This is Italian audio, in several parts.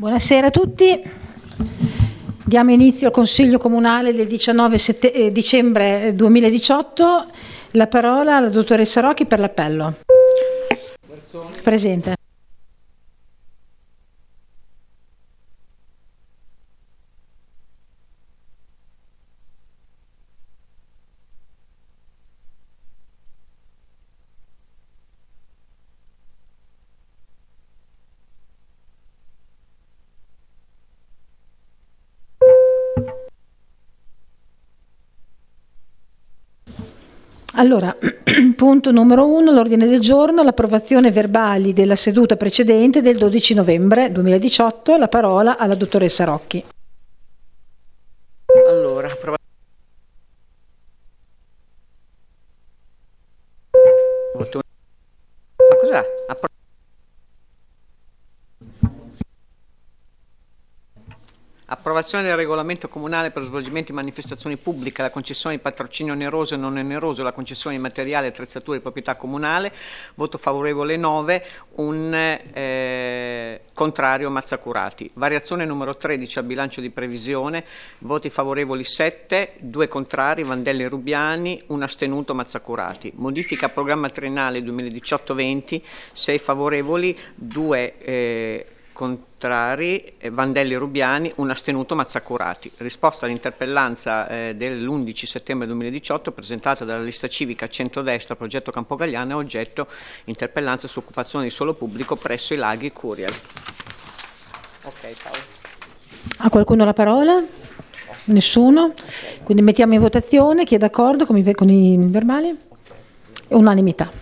Buonasera a tutti. Diamo inizio al Consiglio Comunale del 19 dicembre 2018. La parola alla dottoressa Rocchi per l'appello. Presente. Allora, punto numero 1, l'ordine del giorno, l'approvazione verbali della seduta precedente del 12 novembre 2018. La parola alla dottoressa Rocchi. Allora, ma cos'è? Approvazione del regolamento comunale per lo svolgimento di manifestazioni pubbliche, la concessione di patrocinio oneroso e non oneroso, la concessione di materiali e attrezzature di proprietà comunale. Voto favorevole 9, un contrario Mazzacurati. Variazione numero 13 al bilancio di previsione, voti favorevoli 7, 2 contrari Vandelli e Rubiani, 1 astenuto Mazzacurati. Modifica programma triennale 2018-20, 6 favorevoli, 2 contrari Vandelli e Rubiani, 1 astenuto Mazzacurati. Risposta all'interpellanza dell'11 settembre 2018 presentata dalla lista civica centrodestra progetto Campogalliano, oggetto interpellanza su occupazione di suolo pubblico presso i laghi Curiel. Ok, Paolo. Ha qualcuno la parola? Nessuno? Quindi mettiamo in votazione. Chi è d'accordo con i verbali? Unanimità.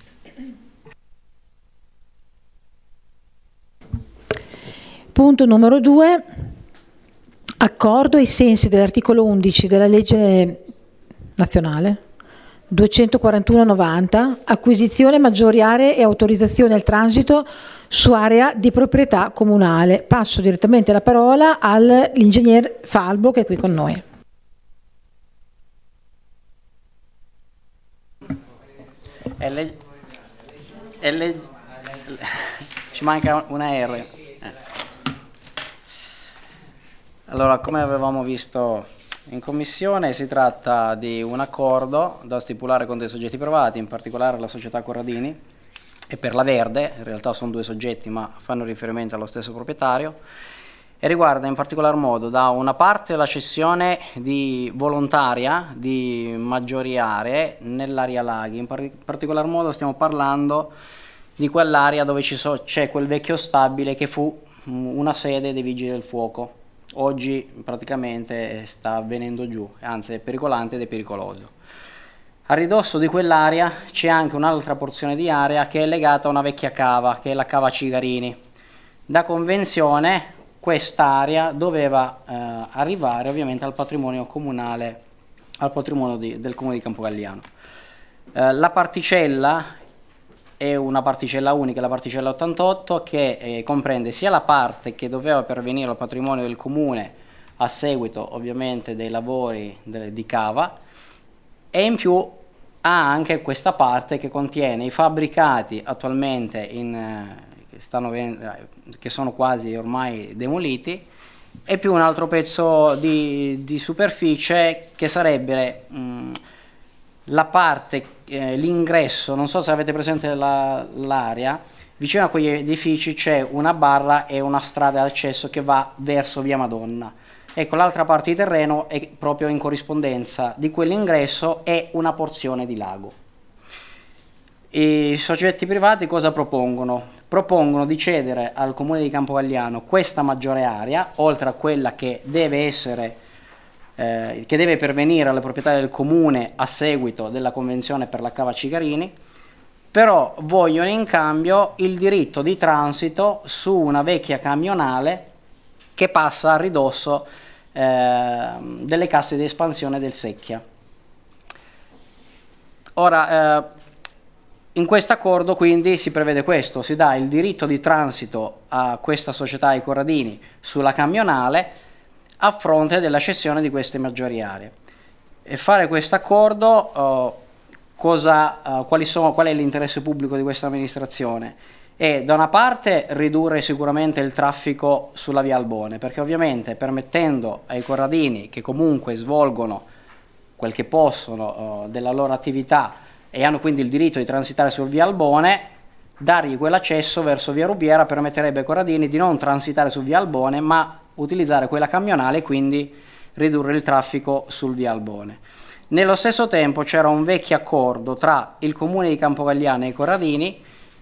Punto numero 2, accordo ai sensi dell'articolo 11 della legge nazionale 241/90, acquisizione maggiori aree e autorizzazione al transito su area di proprietà comunale. Passo direttamente la parola all'ingegner Falbo che è qui con noi. Ci manca una R. Allora, come avevamo visto in commissione, si tratta di un accordo da stipulare con dei soggetti privati, in particolare la società Corradini e per la Verde, in realtà sono 2 soggetti ma fanno riferimento allo stesso proprietario, e riguarda in particolar modo da una parte la cessione volontaria di maggiori aree nell'area laghi, in particolar modo stiamo parlando di quell'area dove c'è quel vecchio stabile che fu una sede dei Vigili del Fuoco. Oggi praticamente sta venendo giù, anzi è pericolante ed è pericoloso. A ridosso di quell'area c'è anche un'altra porzione di area che è legata a una vecchia cava, che è la cava Cigarini. Da convenzione quest'area doveva arrivare ovviamente al patrimonio comunale, al patrimonio del comune di Campogalliano. La particella è una particella unica, la particella 88, che comprende sia la parte che doveva pervenire al patrimonio del comune a seguito ovviamente dei lavori di cava, e in più ha anche questa parte che contiene i fabbricati attualmente che sono quasi ormai demoliti, e più un altro pezzo di superficie che sarebbe la parte, l'ingresso. Non so se avete presente l'area, vicino a quegli edifici c'è una barra e una strada d'accesso che va verso via Madonna. Ecco, l'altra parte di terreno è proprio in corrispondenza di quell'ingresso e una porzione di lago. I soggetti privati cosa propongono? Propongono di cedere al comune di Campogalliano questa maggiore area, oltre a quella che deve pervenire alle proprietà del comune a seguito della convenzione per la cava Cigarini, però vogliono in cambio il diritto di transito su una vecchia camionale che passa a ridosso delle casse di espansione del Secchia. Ora, in questo accordo quindi si prevede questo: si dà il diritto di transito a questa società, ai Corradini, sulla camionale, a fronte della cessione di queste maggiori aree. E fare questo accordo, qual è l'interesse pubblico di questa amministrazione? è da una parte ridurre sicuramente il traffico sulla via Albone, perché ovviamente permettendo ai corradini che comunque svolgono quel che possono della loro attività e hanno quindi il diritto di transitare su via Albone, dargli quell'accesso verso via Rubiera permetterebbe ai corradini di non transitare su via Albone ma utilizzare quella camionale e quindi ridurre il traffico sul via Albone. Nello stesso tempo c'era un vecchio accordo tra il comune di Campogalliano e i corradini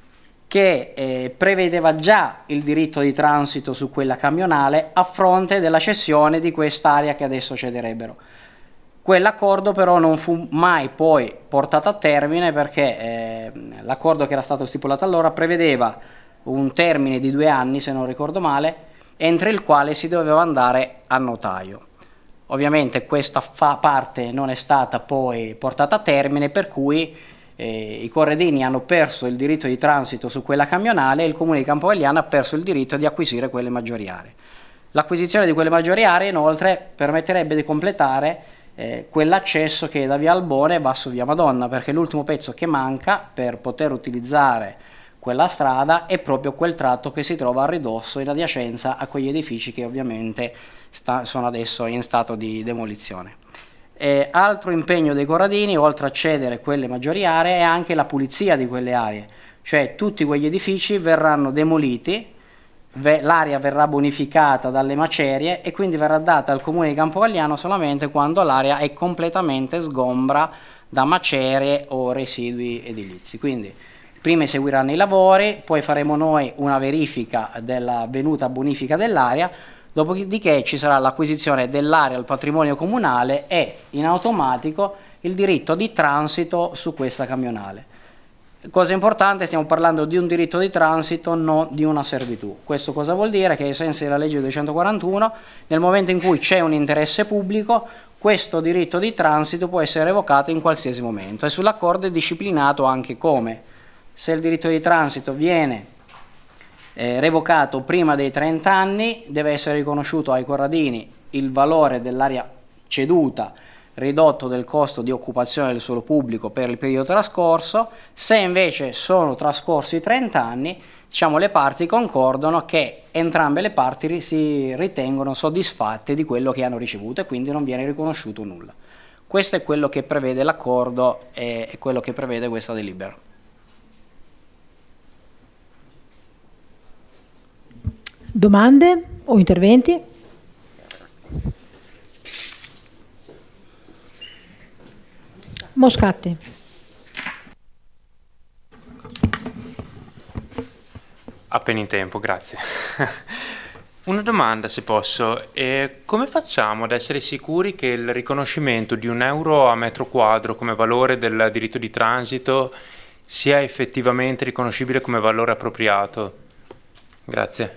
che prevedeva già il diritto di transito su quella camionale a fronte della cessione di quest'area che adesso cederebbero. Quell'accordo però non fu mai poi portato a termine perché l'accordo che era stato stipulato allora prevedeva un termine di 2 anni, se non ricordo male, entro il quale si doveva andare a notaio. Ovviamente questa parte non è stata poi portata a termine, per cui i corradini hanno perso il diritto di transito su quella camionale e il comune di Campogalliano ha perso il diritto di acquisire quelle maggiori aree. L'acquisizione di quelle maggiori aree inoltre permetterebbe di completare quell'accesso che da via Albone va su via Madonna, perché l'ultimo pezzo che manca per poter utilizzare quella strada è proprio quel tratto che si trova a ridosso in adiacenza a quegli edifici che ovviamente sono adesso in stato di demolizione. Altro impegno dei corradini, oltre a cedere quelle maggiori aree, è anche la pulizia di quelle aree, cioè tutti quegli edifici verranno demoliti, l'area verrà bonificata dalle macerie e quindi verrà data al comune di Campogalliano solamente quando l'area è completamente sgombra da macerie o residui edilizi. Quindi prima eseguiranno i lavori, poi faremo noi una verifica dell'avvenuta bonifica dell'area, dopodiché ci sarà l'acquisizione dell'area al patrimonio comunale e in automatico il diritto di transito su questa camionale. Cosa importante, stiamo parlando di un diritto di transito, non di una servitù. Questo cosa vuol dire? Che ai sensi della legge 241, nel momento in cui c'è un interesse pubblico, questo diritto di transito può essere revocato in qualsiasi momento e sull'accordo è disciplinato anche come. Se il diritto di transito viene revocato prima dei 30 anni, deve essere riconosciuto ai corradini il valore dell'area ceduta ridotto del costo di occupazione del suolo pubblico per il periodo trascorso. Se invece sono trascorsi 30 anni, diciamo, le parti concordano che entrambe le parti si ritengono soddisfatte di quello che hanno ricevuto e quindi non viene riconosciuto nulla. Questo è quello che prevede l'accordo e quello che prevede questa delibera. Domande o interventi? Moscatti. Appena in tempo, grazie. Una domanda, se posso. Come facciamo ad essere sicuri che il riconoscimento di €1 a metro quadro come valore del diritto di transito sia effettivamente riconoscibile come valore appropriato? Grazie.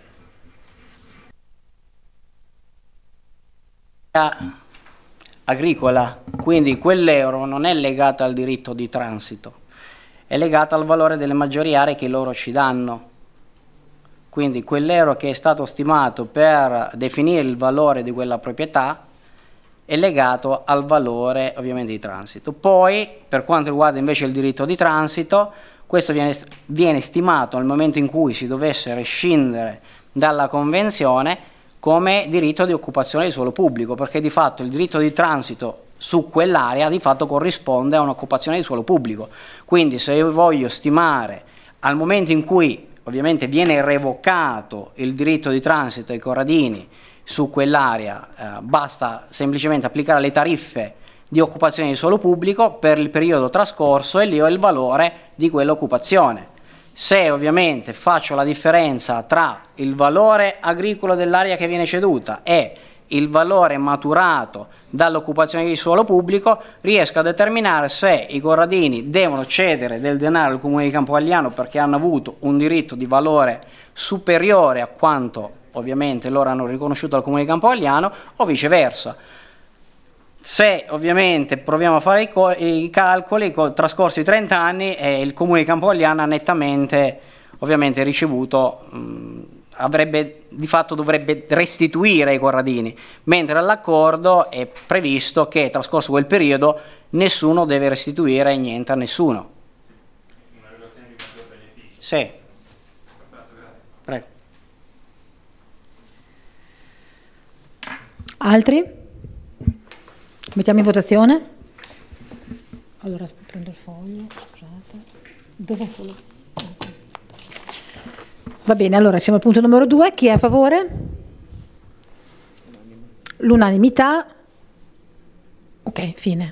Agricola, quindi quell'euro non è legato al diritto di transito, è legato al valore delle maggiori aree che loro ci danno. Quindi quell'euro che è stato stimato per definire il valore di quella proprietà è legato al valore ovviamente di transito. Poi per quanto riguarda invece il diritto di transito, questo viene stimato al momento in cui si dovesse rescindere dalla convenzione come diritto di occupazione di suolo pubblico, perché di fatto il diritto di transito su quell'area di fatto corrisponde a un'occupazione di suolo pubblico. Quindi se io voglio stimare al momento in cui ovviamente viene revocato il diritto di transito ai corradini su quell'area, basta semplicemente applicare le tariffe di occupazione di suolo pubblico per il periodo trascorso e lì ho il valore di quell'occupazione. Se ovviamente faccio la differenza tra il valore agricolo dell'area che viene ceduta e il valore maturato dall'occupazione di suolo pubblico, riesco a determinare se i corradini devono cedere del denaro al comune di Campogalliano perché hanno avuto un diritto di valore superiore a quanto ovviamente loro hanno riconosciuto al comune di Campogalliano o viceversa. Se ovviamente proviamo a fare i calcoli, trascorsi 30 anni il comune di Campogalliano ha nettamente ovviamente ricevuto, di fatto dovrebbe restituire ai corradini, mentre all'accordo è previsto che trascorso quel periodo nessuno deve restituire niente a nessuno. Una relazione di maggior beneficio. Sì. Altri? Mettiamo in votazione? Allora prendo il foglio, scusate. Dov'è il foglio? Va bene, allora siamo al punto numero 2. Chi è a favore? L'unanimità. Ok, fine.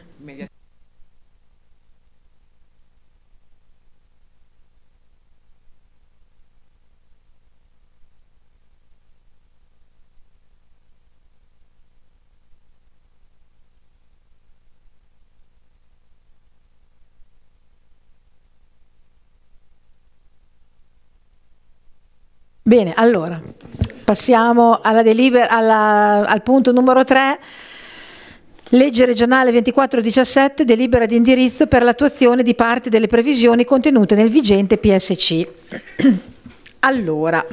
Bene, allora passiamo alla al punto numero 3. Legge regionale 2417, delibera di indirizzo per l'attuazione di parte delle previsioni contenute nel vigente PSC. Allora,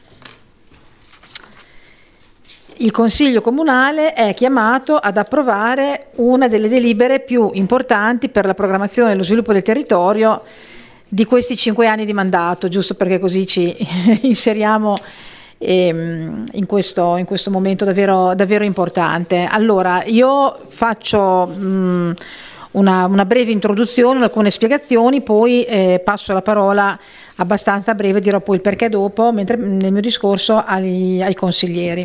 il Consiglio Comunale è chiamato ad approvare una delle delibere più importanti per la programmazione e lo sviluppo del territorio di questi 5 anni di mandato, giusto perché così ci inseriamo in questo momento davvero importante. Allora, io faccio una breve introduzione, alcune spiegazioni, poi passo la parola abbastanza breve, dirò poi il perché dopo, mentre nel mio discorso ai consiglieri.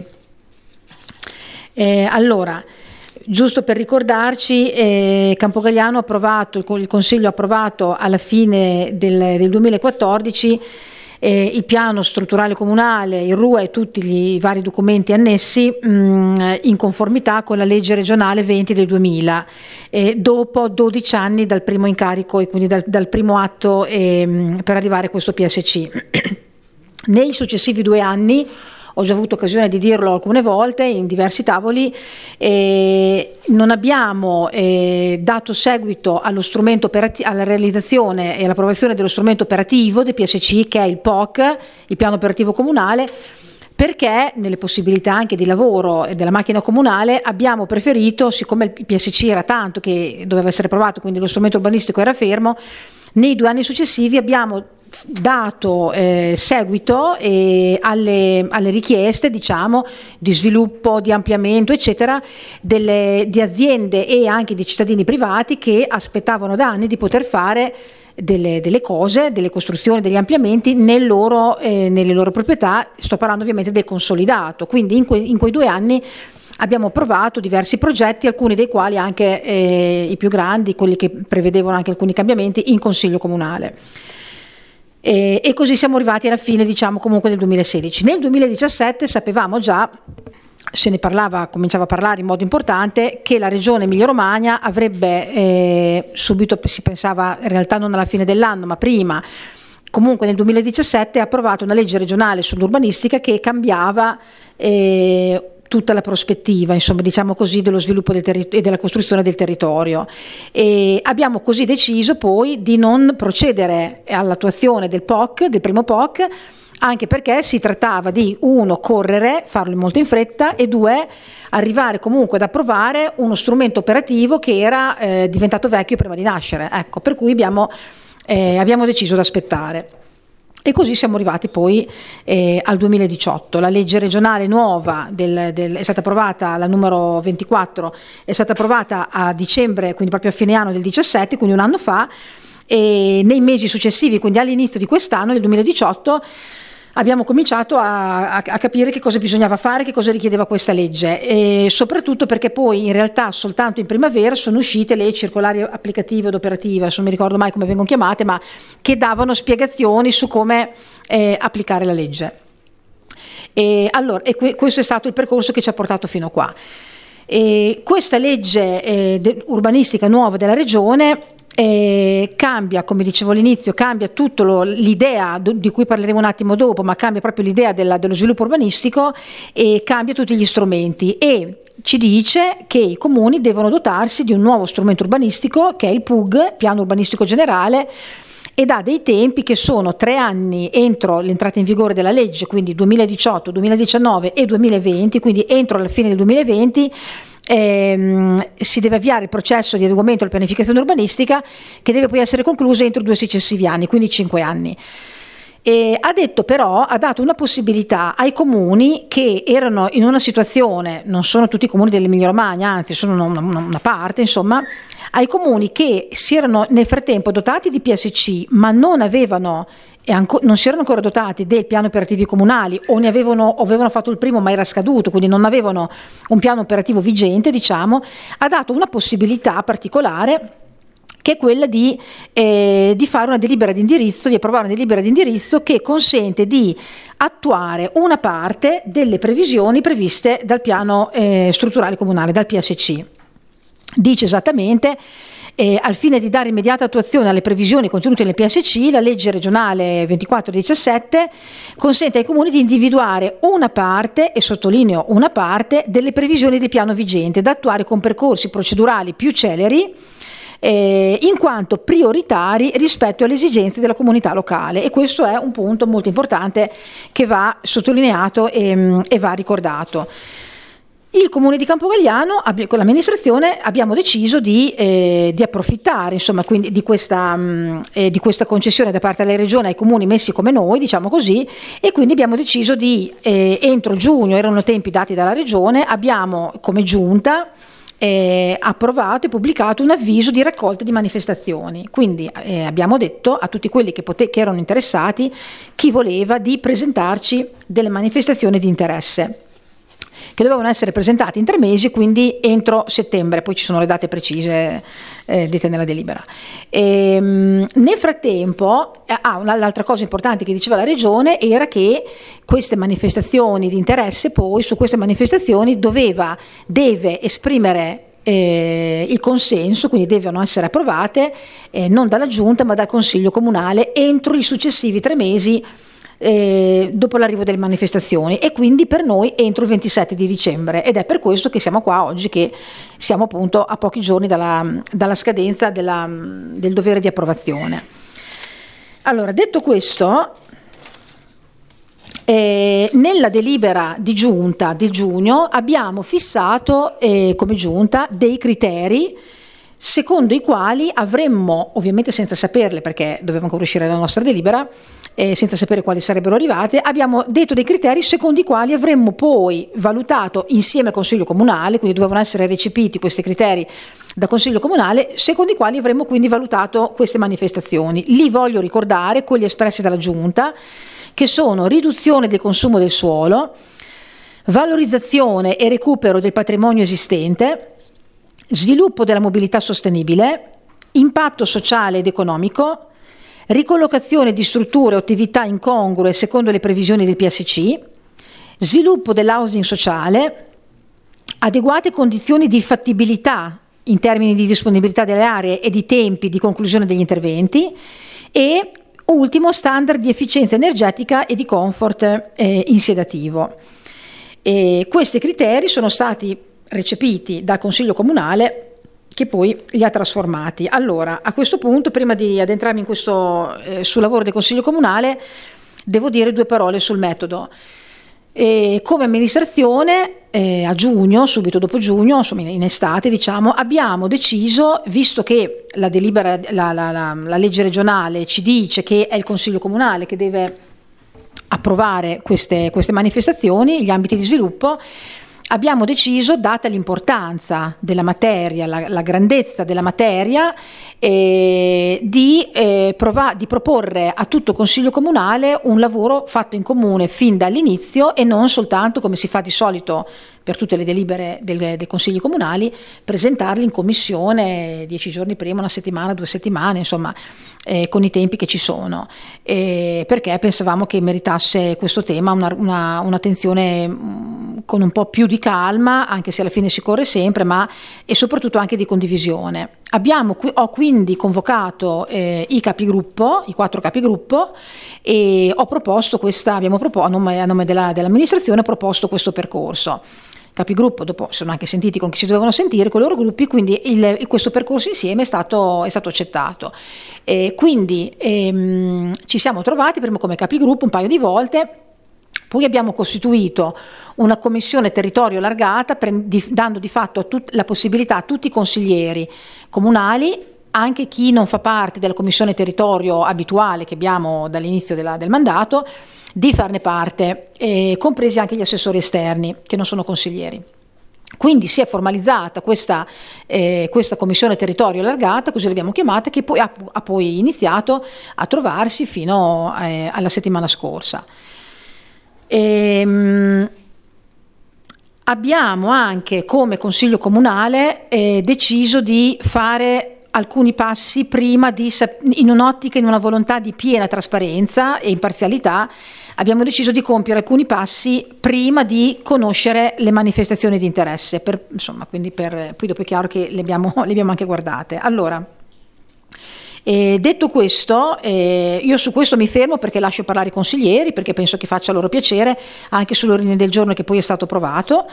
Allora, giusto per ricordarci, Campogalliano ha approvato, il Consiglio ha approvato alla fine del 2014 il piano strutturale comunale, il RUA e tutti i vari documenti annessi in conformità con la legge regionale 20 del 2000, dopo 12 anni dal primo incarico e quindi dal primo atto per arrivare a questo PSC. Nei successivi 2 anni, ho già avuto occasione di dirlo alcune volte in diversi tavoli, non abbiamo dato seguito allo strumento alla realizzazione e all'approvazione dello strumento operativo del PSC, che è il POC, il piano operativo comunale, perché nelle possibilità anche di lavoro della macchina comunale abbiamo preferito, siccome il PSC era tanto che doveva essere approvato, quindi lo strumento urbanistico era fermo, nei 2 anni successivi abbiamo dato seguito alle richieste, diciamo, di sviluppo, di ampliamento, eccetera, di aziende e anche di cittadini privati che aspettavano da anni di poter fare delle cose, delle costruzioni, degli ampliamenti nelle loro proprietà. Sto parlando ovviamente del consolidato. Quindi in quei 2 anni abbiamo approvato diversi progetti, alcuni dei quali anche i più grandi, quelli che prevedevano anche alcuni cambiamenti, in Consiglio Comunale. E così siamo arrivati alla fine, diciamo, comunque del 2016. Nel 2017 sapevamo già, se ne parlava, cominciava a parlare in modo importante, che la regione Emilia-Romagna avrebbe subito, si pensava in realtà non alla fine dell'anno ma prima, comunque nel 2017 ha approvato una legge regionale sull'urbanistica che cambiava tutta la prospettiva, insomma, diciamo così, dello sviluppo e della costruzione del territorio. E abbiamo così deciso poi di non procedere all'attuazione del POC, del primo POC, anche perché si trattava di, 1, correre, farlo molto in fretta, e 2, arrivare comunque ad approvare uno strumento operativo che era diventato vecchio prima di nascere. Ecco, per cui abbiamo deciso di aspettare. E così siamo arrivati poi al 2018. La legge regionale nuova è stata approvata, la numero 24, è stata approvata a dicembre, quindi proprio a fine anno del 17, quindi un anno fa, e nei mesi successivi, quindi all'inizio di quest'anno, del 2018, abbiamo cominciato a capire che cosa bisognava fare, che cosa richiedeva questa legge, e soprattutto perché poi in realtà soltanto in primavera sono uscite le circolari applicative ed operative, adesso non mi ricordo mai come vengono chiamate, ma che davano spiegazioni su come applicare la legge. Questo è stato il percorso che ci ha portato fino a qua. Questa legge urbanistica nuova della regione cambia, come dicevo all'inizio, cambia tutto l'idea di cui parleremo un attimo dopo, ma cambia proprio l'idea dello sviluppo urbanistico e cambia tutti gli strumenti, e ci dice che i comuni devono dotarsi di un nuovo strumento urbanistico che è il PUG, piano urbanistico generale, ed ha dei tempi che sono 3 anni entro l'entrata in vigore della legge, quindi 2018, 2019 e 2020, quindi entro la fine del 2020 si deve avviare il processo di adeguamento alla pianificazione urbanistica, che deve poi essere concluso entro 2 successivi anni, quindi 5 anni. E ha detto però, ha dato una possibilità ai comuni che erano in una situazione, non sono tutti i comuni dell'Emilia Romagna, anzi sono una parte, insomma, ai comuni che si erano nel frattempo dotati di PSC ma non avevano non si erano ancora dotati del piano operativi comunali o avevano fatto il primo ma era scaduto, quindi non avevano un piano operativo vigente, diciamo, ha dato una possibilità particolare che è quella di fare una delibera di indirizzo, di approvare una delibera di indirizzo che consente di attuare una parte delle previsioni previste dal piano strutturale comunale, dal PSC. Dice esattamente: al fine di dare immediata attuazione alle previsioni contenute nel PSC, la legge regionale 2417 consente ai comuni di individuare una parte, e sottolineo una parte, delle previsioni del piano vigente da attuare con percorsi procedurali più celeri, in quanto prioritari rispetto alle esigenze della comunità locale, e questo è un punto molto importante che va sottolineato e va ricordato. Il Comune di Campogalliano, con l'amministrazione, abbiamo deciso di approfittare, insomma, quindi di questa concessione da parte della Regione ai comuni messi come noi, diciamo così, e quindi abbiamo deciso di, entro giugno, erano tempi dati dalla Regione, abbiamo come giunta approvato e pubblicato un avviso di raccolta di manifestazioni. Quindi abbiamo detto a tutti quelli che erano interessati, chi voleva, di presentarci delle manifestazioni di interesse, che dovevano essere presentati in 3 mesi, quindi entro settembre, poi ci sono le date precise dette nella delibera. Nel frattempo, l'altra cosa importante che diceva la Regione era che queste manifestazioni di interesse, poi su queste manifestazioni deve esprimere il consenso, quindi devono essere approvate non dalla Giunta ma dal Consiglio Comunale entro i successivi 3 mesi dopo l'arrivo delle manifestazioni, e quindi per noi entro il 27 di dicembre, ed è per questo che siamo qua oggi, che siamo appunto a pochi giorni dalla scadenza del dovere di approvazione. Allora, detto questo, nella delibera di giunta di giugno abbiamo fissato come giunta dei criteri secondo i quali avremmo, ovviamente senza saperle perché doveva ancora uscire la nostra delibera, senza sapere quali sarebbero arrivate, abbiamo detto dei criteri secondo i quali avremmo poi valutato insieme al Consiglio Comunale, quindi dovevano essere recepiti questi criteri da Consiglio Comunale, secondo i quali avremmo quindi valutato queste manifestazioni. Li voglio ricordare, quelli espressi dalla Giunta, che sono riduzione del consumo del suolo, valorizzazione e recupero del patrimonio esistente, sviluppo della mobilità sostenibile, impatto sociale ed economico, ricollocazione di strutture o attività incongrue secondo le previsioni del PSC, sviluppo dell'housing sociale, adeguate condizioni di fattibilità in termini di disponibilità delle aree e di tempi di conclusione degli interventi, e ultimo, standard di efficienza energetica e di comfort insiedativo. Questi criteri sono stati recepiti dal Consiglio Comunale, che poi li ha trasformati. Allora, a questo punto, prima di addentrarmi sul lavoro del Consiglio Comunale, devo dire 2 parole sul metodo. Come amministrazione, a giugno, subito dopo giugno, insomma in estate, diciamo, abbiamo deciso, visto che la delibera, la legge regionale ci dice che è il Consiglio Comunale che deve approvare queste manifestazioni, gli ambiti di sviluppo, abbiamo deciso, data l'importanza della materia, la grandezza della materia, di proporre a tutto il Consiglio Comunale un lavoro fatto in comune fin dall'inizio, e non soltanto, come si fa di solito per tutte le delibere dei consigli comunali, presentarli in commissione 10 giorni prima, 1 settimana, 2 settimane, insomma, con i tempi che ci sono, perché pensavamo che meritasse questo tema un'attenzione con un po' più di calma, anche se alla fine si corre sempre, ma e soprattutto anche di condivisione. Ho quindi convocato i capigruppo, i 4 capigruppo, e ho proposto a nome dell'amministrazione, ho proposto questo percorso. Capigruppo dopo sono anche sentiti con chi si dovevano sentire, con i loro gruppi, quindi questo percorso insieme è stato accettato. Quindi ci siamo trovati prima come capigruppo un paio di volte, poi abbiamo costituito una commissione territorio allargata, dando di fatto la possibilità a tutti i consiglieri comunali, anche chi non fa parte della commissione territorio abituale che abbiamo dall'inizio del mandato, di farne parte, compresi anche gli assessori esterni che non sono consiglieri. Quindi si è formalizzata questa commissione territorio allargata, così l'abbiamo chiamata, che poi ha poi iniziato a trovarsi fino alla settimana scorsa. Abbiamo anche come Consiglio Comunale deciso di fare alcuni passi prima in un'ottica, in una volontà di piena trasparenza e imparzialità. Abbiamo deciso di compiere alcuni passi prima di conoscere le manifestazioni di interesse, poi dopo è chiaro che le abbiamo anche guardate. Allora, detto questo, io su questo mi fermo perché lascio parlare i consiglieri, perché penso che faccia loro piacere, anche sull'ordine del giorno che poi è stato approvato,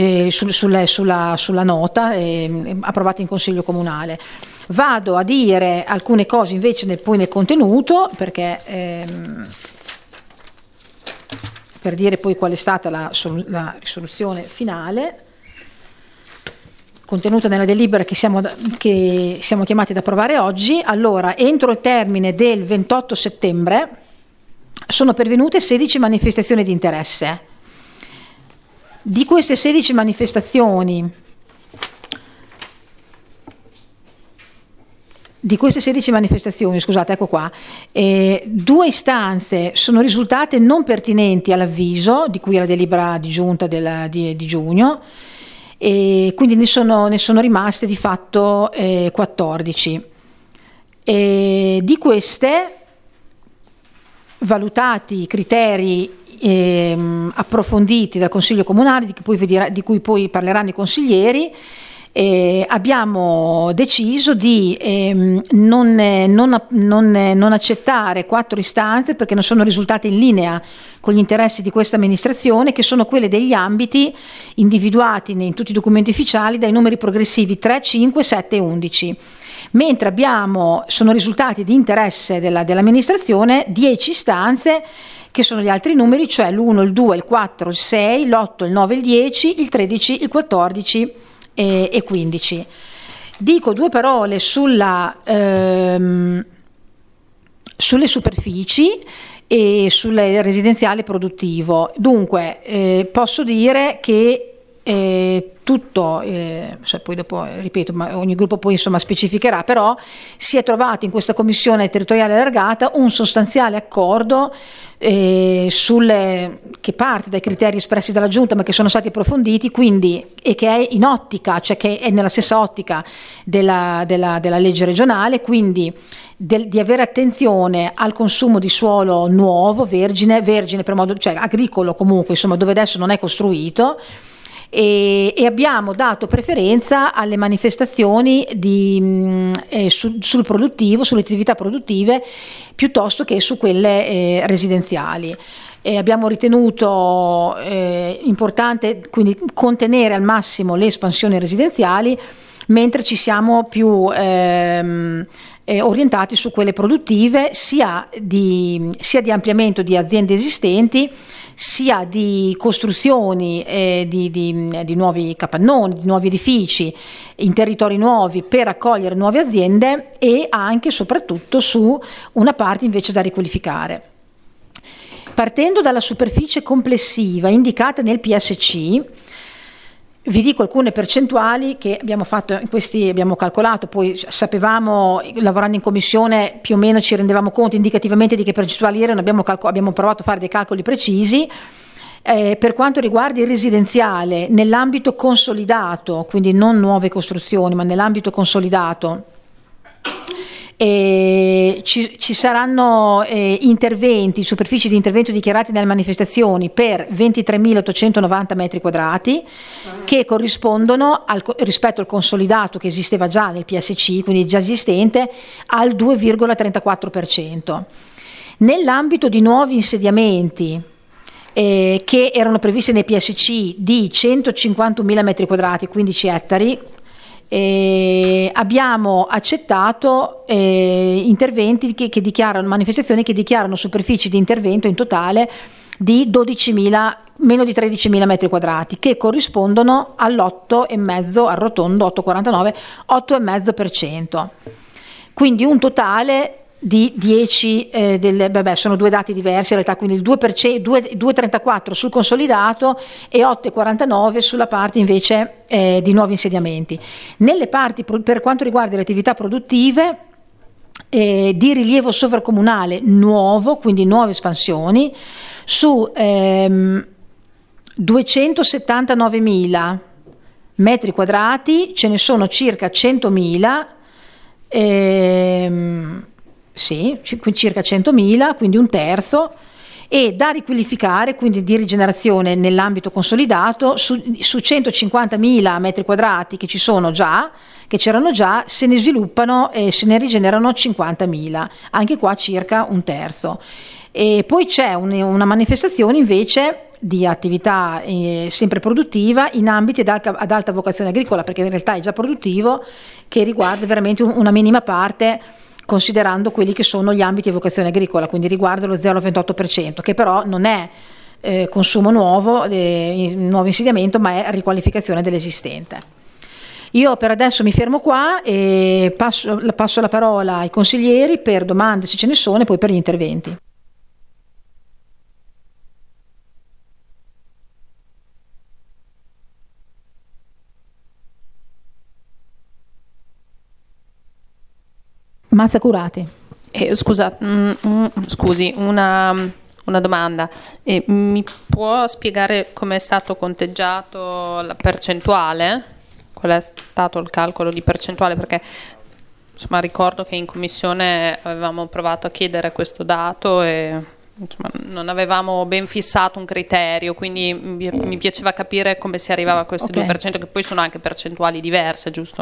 sulla nota approvata in Consiglio Comunale. Vado a dire alcune cose invece poi nel contenuto, perché per dire poi qual è stata la risoluzione finale contenuta nella delibera che siamo chiamati ad approvare oggi. Allora, entro il termine del 28 settembre sono pervenute 16 manifestazioni di interesse. Di queste 16 manifestazioni, scusate, ecco qua, 2 istanze sono risultate non pertinenti all'avviso, di cui è la delibera di giunta di giugno, e quindi ne sono rimaste di fatto 14. Di queste, valutati i criteri approfonditi dal Consiglio Comunale, di cui poi parleranno i consiglieri, abbiamo deciso di non accettare 4 istanze perché non sono risultate in linea con gli interessi di questa amministrazione, che sono quelle degli ambiti individuati in tutti i documenti ufficiali dai numeri progressivi 3, 5, 7 e 11. Mentre sono risultati di interesse dell'amministrazione 10 istanze che sono gli altri numeri, cioè l'1, il 2, il 4, il 6, l'8, il 9, il 10, il 13, il 14 e 15. Dico 2 parole sulle superfici e sul residenziale produttivo. Dunque, posso dire che poi dopo ripeto, ma ogni gruppo poi specificherà, però si è trovato in questa commissione territoriale allargata un sostanziale accordo che parte dai criteri espressi dalla Giunta ma che sono stati approfonditi, quindi, e che è in ottica, cioè che è nella stessa ottica della legge regionale, quindi di avere attenzione al consumo di suolo nuovo, vergine per modo, cioè agricolo comunque, dove adesso non è costruito. E abbiamo dato preferenza alle manifestazioni sul produttivo, sulle attività produttive, piuttosto che su quelle residenziali. Abbiamo ritenuto importante quindi contenere al massimo le espansioni residenziali, mentre ci siamo più orientati su quelle produttive, sia di ampliamento di aziende esistenti, sia di costruzioni di nuovi capannoni, di nuovi edifici in territori nuovi per accogliere nuove aziende, e anche e soprattutto su una parte invece da riqualificare. Partendo dalla superficie complessiva indicata nel PSC, vi dico alcune percentuali che abbiamo calcolato, poi sapevamo, lavorando in commissione, più o meno ci rendevamo conto indicativamente di che percentuali erano, abbiamo provato a fare dei calcoli precisi. Per quanto riguarda il residenziale, nell'ambito consolidato, quindi non nuove costruzioni, ma nell'ambito consolidato, ci saranno superfici di intervento dichiarati nelle manifestazioni per 23.890 metri quadrati, che corrispondono rispetto al consolidato che esisteva già nel PSC, quindi già esistente, al 2,34%. Nell'ambito di nuovi insediamenti che erano previsti nei PSC di 151.000 metri quadrati, 15 ettari, abbiamo accettato interventi che dichiarano, manifestazioni che dichiarano superfici di intervento in totale di meno di 13.000 metri quadrati, che corrispondono all'8,5%, arrotondo 8,49%, 8,5%. quindi un totale di 10, sono due dati diversi in realtà, quindi il 2,34 sul consolidato e 8,49 sulla parte invece di nuovi insediamenti. Nelle parti per quanto riguarda le attività produttive di rilievo sovracomunale nuovo, quindi nuove espansioni, su 279.000 metri quadrati ce ne sono circa 100.000, sì, circa 100.000, quindi un terzo, e da riqualificare, quindi di rigenerazione nell'ambito consolidato, su 150.000 metri quadrati che c'erano già, se ne sviluppano e se ne rigenerano 50.000, anche qua circa un terzo. E poi c'è una manifestazione invece di attività sempre produttiva in ambiti ad alta vocazione agricola, perché in realtà è già produttivo, che riguarda veramente una minima parte, considerando quelli che sono gli ambiti di vocazione agricola, quindi riguarda lo 0,28%, che però non è consumo nuovo insediamento, ma è riqualificazione dell'esistente. Io per adesso mi fermo qua e passo la parola ai consiglieri per domande se ce ne sono e poi per gli interventi. Mazzacurati. Scusi, una domanda. Mi può spiegare come è stato conteggiato la percentuale? Qual è stato il calcolo di percentuale? Perché insomma, ricordo che in commissione avevamo provato a chiedere questo dato e insomma, non avevamo ben fissato un criterio, quindi mi piaceva capire come si arrivava a questi 2%, che poi sono anche percentuali diverse, giusto?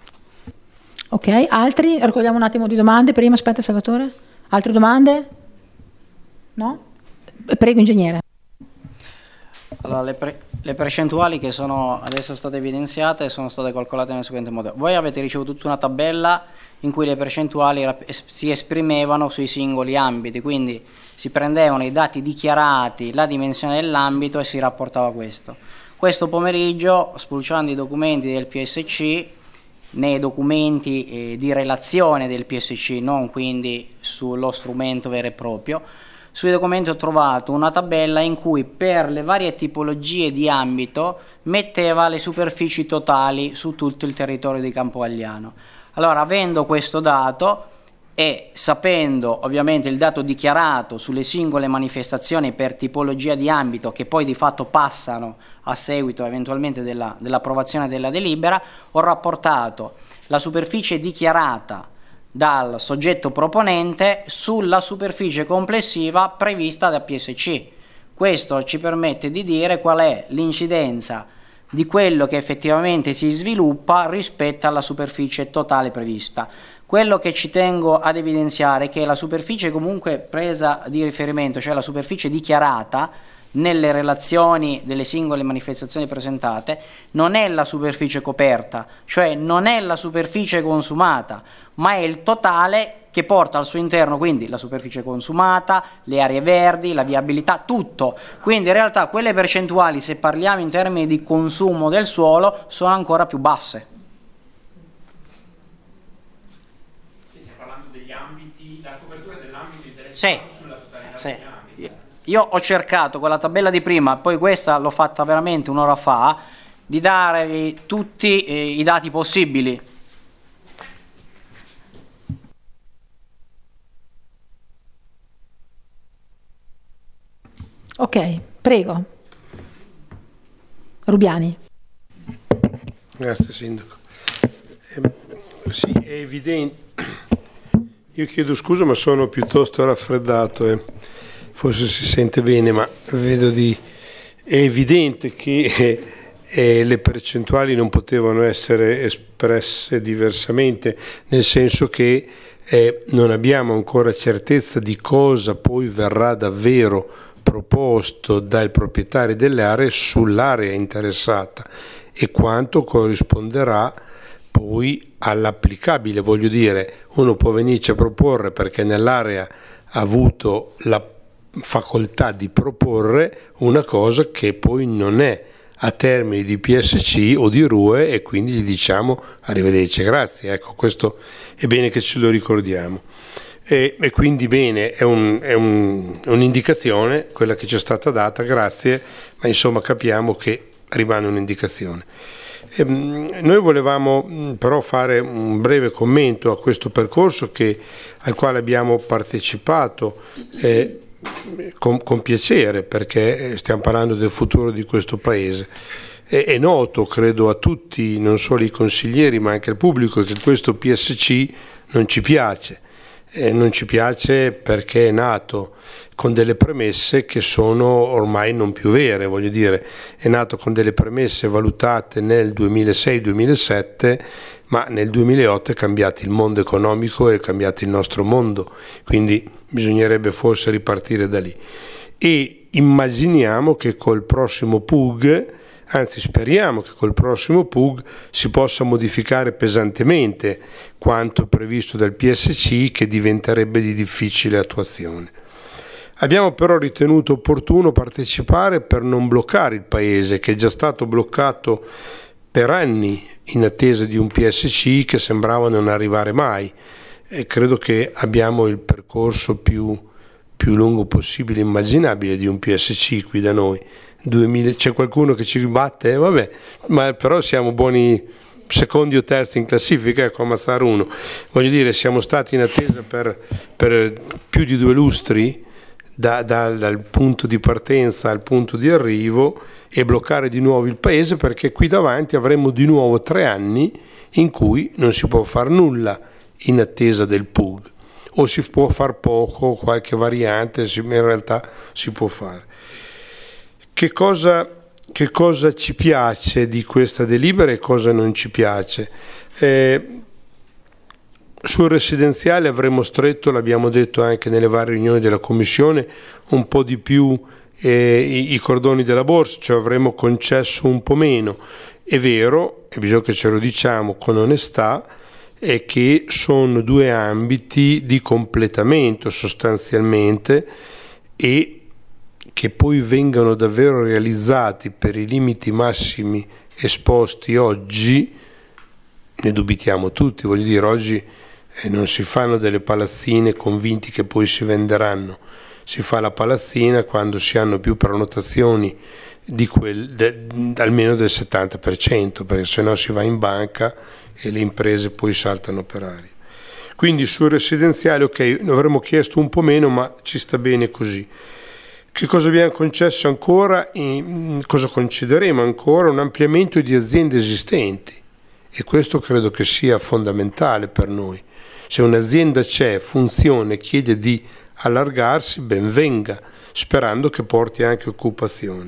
Ok, altri? Raccogliamo un attimo di domande prima, aspetta Salvatore. Altre domande? No? Prego ingegnere. Allora, le percentuali che sono adesso state evidenziate sono state calcolate nel seguente modo. Voi avete ricevuto tutta una tabella in cui le percentuali si esprimevano sui singoli ambiti, quindi si prendevano i dati dichiarati, la dimensione dell'ambito e si rapportava questo. Questo pomeriggio, spulciando i documenti del PSC, nei documenti di relazione del PSC, non quindi sullo strumento vero e proprio, sui documenti ho trovato una tabella in cui per le varie tipologie di ambito metteva le superfici totali su tutto il territorio di Campogalliano. Allora, avendo questo dato e sapendo ovviamente il dato dichiarato sulle singole manifestazioni per tipologia di ambito, che poi di fatto passano a seguito eventualmente dell'approvazione della delibera, ho rapportato la superficie dichiarata dal soggetto proponente sulla superficie complessiva prevista da PSC. Questo ci permette di dire qual è l'incidenza di quello che effettivamente si sviluppa rispetto alla superficie totale prevista. Quello che ci tengo ad evidenziare è che la superficie comunque presa di riferimento, cioè la superficie dichiarata nelle relazioni delle singole manifestazioni presentate, non è la superficie coperta, cioè non è la superficie consumata, ma è il totale che porta al suo interno quindi la superficie consumata, le aree verdi, la viabilità, tutto. Quindi in realtà quelle percentuali, se parliamo in termini di consumo del suolo, sono ancora più basse. Stiamo parlando degli ambiti, la copertura dell'ambito interessato sulla totalità sì. degli ambiti. Io ho cercato con la tabella di prima, poi questa l'ho fatta veramente un'ora fa, di darvi tutti i dati possibili. Ok, prego. Rubiani. Grazie Sindaco. Sì, è evidente. Io chiedo scusa ma sono piuttosto raffreddato forse si sente bene, ma è evidente che le percentuali non potevano essere espresse diversamente, nel senso che non abbiamo ancora certezza di cosa poi verrà davvero proposto dal proprietario delle aree sull'area interessata e quanto corrisponderà poi all'applicabile. Voglio dire, uno può venirci a proporre perché nell'area ha avuto la facoltà di proporre una cosa che poi non è a termini di PSC o di RUE, e quindi gli diciamo arrivederci, grazie. Ecco, questo è bene che ce lo ricordiamo. E quindi bene, è un'indicazione quella che ci è stata data, grazie, ma insomma capiamo che rimane un'indicazione. Noi volevamo però fare un breve commento a questo percorso al quale abbiamo partecipato con piacere, perché stiamo parlando del futuro di questo Paese. È noto, credo, a tutti, non solo i consiglieri ma anche al pubblico, che questo PSC non ci piace. Non ci piace perché è nato con delle premesse che sono ormai non più vere, voglio dire, è nato con delle premesse valutate nel 2006-2007, ma nel 2008 è cambiato il mondo economico, è cambiato il nostro mondo, quindi bisognerebbe forse ripartire da lì. E immaginiamo che col prossimo PUG, anzi speriamo che col prossimo PUG si possa modificare pesantemente quanto previsto dal PSC, che diventerebbe di difficile attuazione. Abbiamo però ritenuto opportuno partecipare per non bloccare il Paese, che è già stato bloccato per anni in attesa di un PSC che sembrava non arrivare mai, e credo che abbiamo il percorso più lungo possibile immaginabile di un PSC qui da noi. C'è qualcuno che ci batte? Vabbè, ma però siamo buoni secondi o terzi in classifica, ecco, a Mazzara 1. Voglio dire, siamo stati in attesa per più di 2 lustri dal punto di partenza al punto di arrivo, e bloccare di nuovo il Paese, perché qui davanti avremo di nuovo 3 anni in cui non si può fare nulla in attesa del PUG, o si può far poco, qualche variante in realtà si può fare. Che cosa ci piace di questa delibera e cosa non ci piace? Sul residenziale avremmo stretto, l'abbiamo detto anche nelle varie riunioni della Commissione, un po' di più i cordoni della borsa, cioè avremmo concesso un po' meno. È vero, e bisogna che ce lo diciamo con onestà, è che sono 2 ambiti di completamento sostanzialmente, e che poi vengano davvero realizzati per i limiti massimi esposti oggi, ne dubitiamo tutti. Voglio dire, oggi non si fanno delle palazzine convinti che poi si venderanno, si fa la palazzina quando si hanno più prenotazioni di almeno del 70%, perché sennò si va in banca e le imprese poi saltano per aria. Quindi sul residenziale, ok, avremmo chiesto un po' meno, ma ci sta bene così. Che cosa abbiamo concesso ancora? Cosa concederemo ancora? Un ampliamento di aziende esistenti, e questo credo che sia fondamentale per noi. Se un'azienda c'è, funziona, chiede di allargarsi, ben venga, sperando che porti anche occupazione.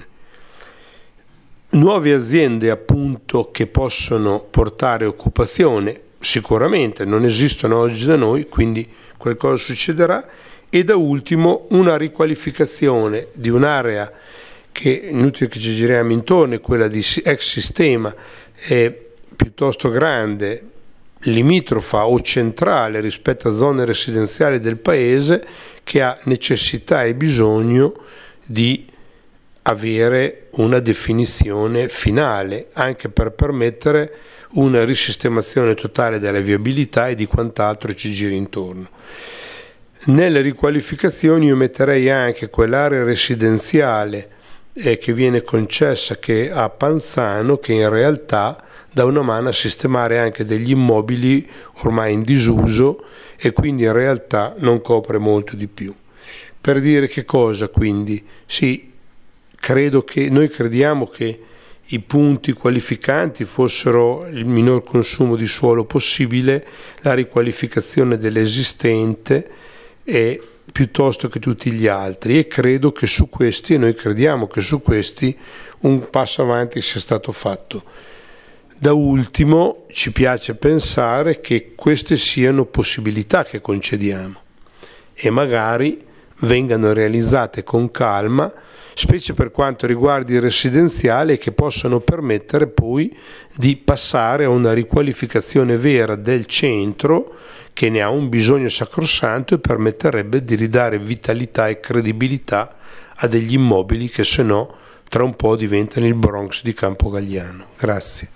Nuove aziende appunto che possono portare occupazione sicuramente non esistono oggi da noi, quindi qualcosa succederà. E da ultimo una riqualificazione di un'area che, inutile che ci giriamo intorno, è quella di ex sistema, è piuttosto grande, limitrofa o centrale rispetto a zone residenziali del Paese, che ha necessità e bisogno di avere una definizione finale, anche per permettere una risistemazione totale della viabilità e di quant'altro ci giri intorno. Nelle riqualificazioni io metterei anche quell'area residenziale che viene concessa a Panzano, che in realtà dà una mano a sistemare anche degli immobili ormai in disuso, e quindi in realtà non copre molto di più. Per dire che cosa, quindi? Sì, noi crediamo che i punti qualificanti fossero il minor consumo di suolo possibile, la riqualificazione dell'esistente, piuttosto che tutti gli altri, e credo che su questi, e noi crediamo che su questi, un passo avanti sia stato fatto. Da ultimo ci piace pensare che queste siano possibilità che concediamo e magari vengano realizzate con calma, specie per quanto riguarda il residenziale, che possano permettere poi di passare a una riqualificazione vera del centro, che ne ha un bisogno sacrosanto e permetterebbe di ridare vitalità e credibilità a degli immobili che se no tra un po' diventano il Bronx di Campogalliano. Grazie.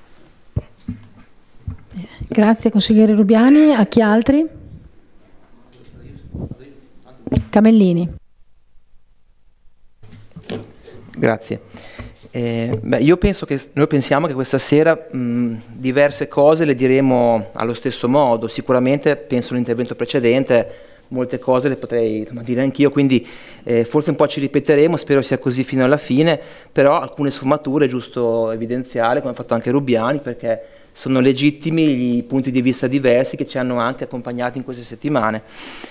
Grazie consigliere Rubiani. A chi altri? Camellini. Grazie. Io penso che noi pensiamo che questa sera diverse cose le diremo allo stesso modo. Sicuramente penso all'intervento precedente, molte cose le potrei dire anch'io, quindi forse un po' ci ripeteremo, spero sia così fino alla fine, però alcune sfumature è giusto evidenziare, come ha fatto anche Rubiani, perché sono legittimi i punti di vista diversi che ci hanno anche accompagnati in queste settimane.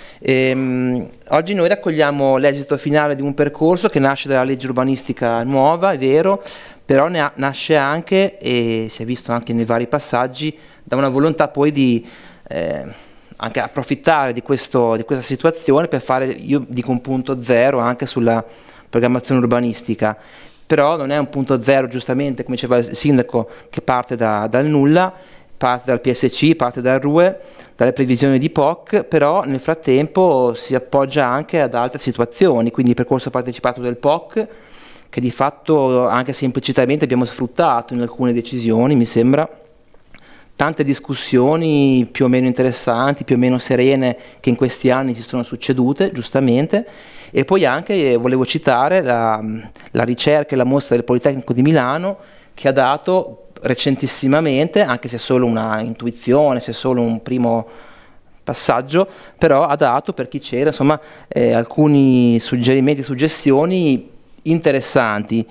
Oggi noi raccogliamo l'esito finale di un percorso che nasce dalla legge urbanistica nuova, è vero, però nasce anche, e si è visto anche nei vari passaggi, da una volontà poi di anche approfittare di questa situazione per fare, io dico, un punto zero anche sulla programmazione urbanistica. Però non è un punto zero, giustamente, come diceva il sindaco, che parte dal nulla, parte dal PSC, parte dal RUE, dalle previsioni di POC, però nel frattempo si appoggia anche ad altre situazioni, quindi il percorso partecipato del POC, che di fatto anche se implicitamente abbiamo sfruttato in alcune decisioni, mi sembra, tante discussioni più o meno interessanti, più o meno serene, che in questi anni si sono succedute, giustamente. E poi anche volevo citare la ricerca e la mostra del Politecnico di Milano, che ha dato recentissimamente, anche se è solo una intuizione, se è solo un primo passaggio, però ha dato, per chi c'era, insomma, alcuni suggerimenti, suggestioni interessanti.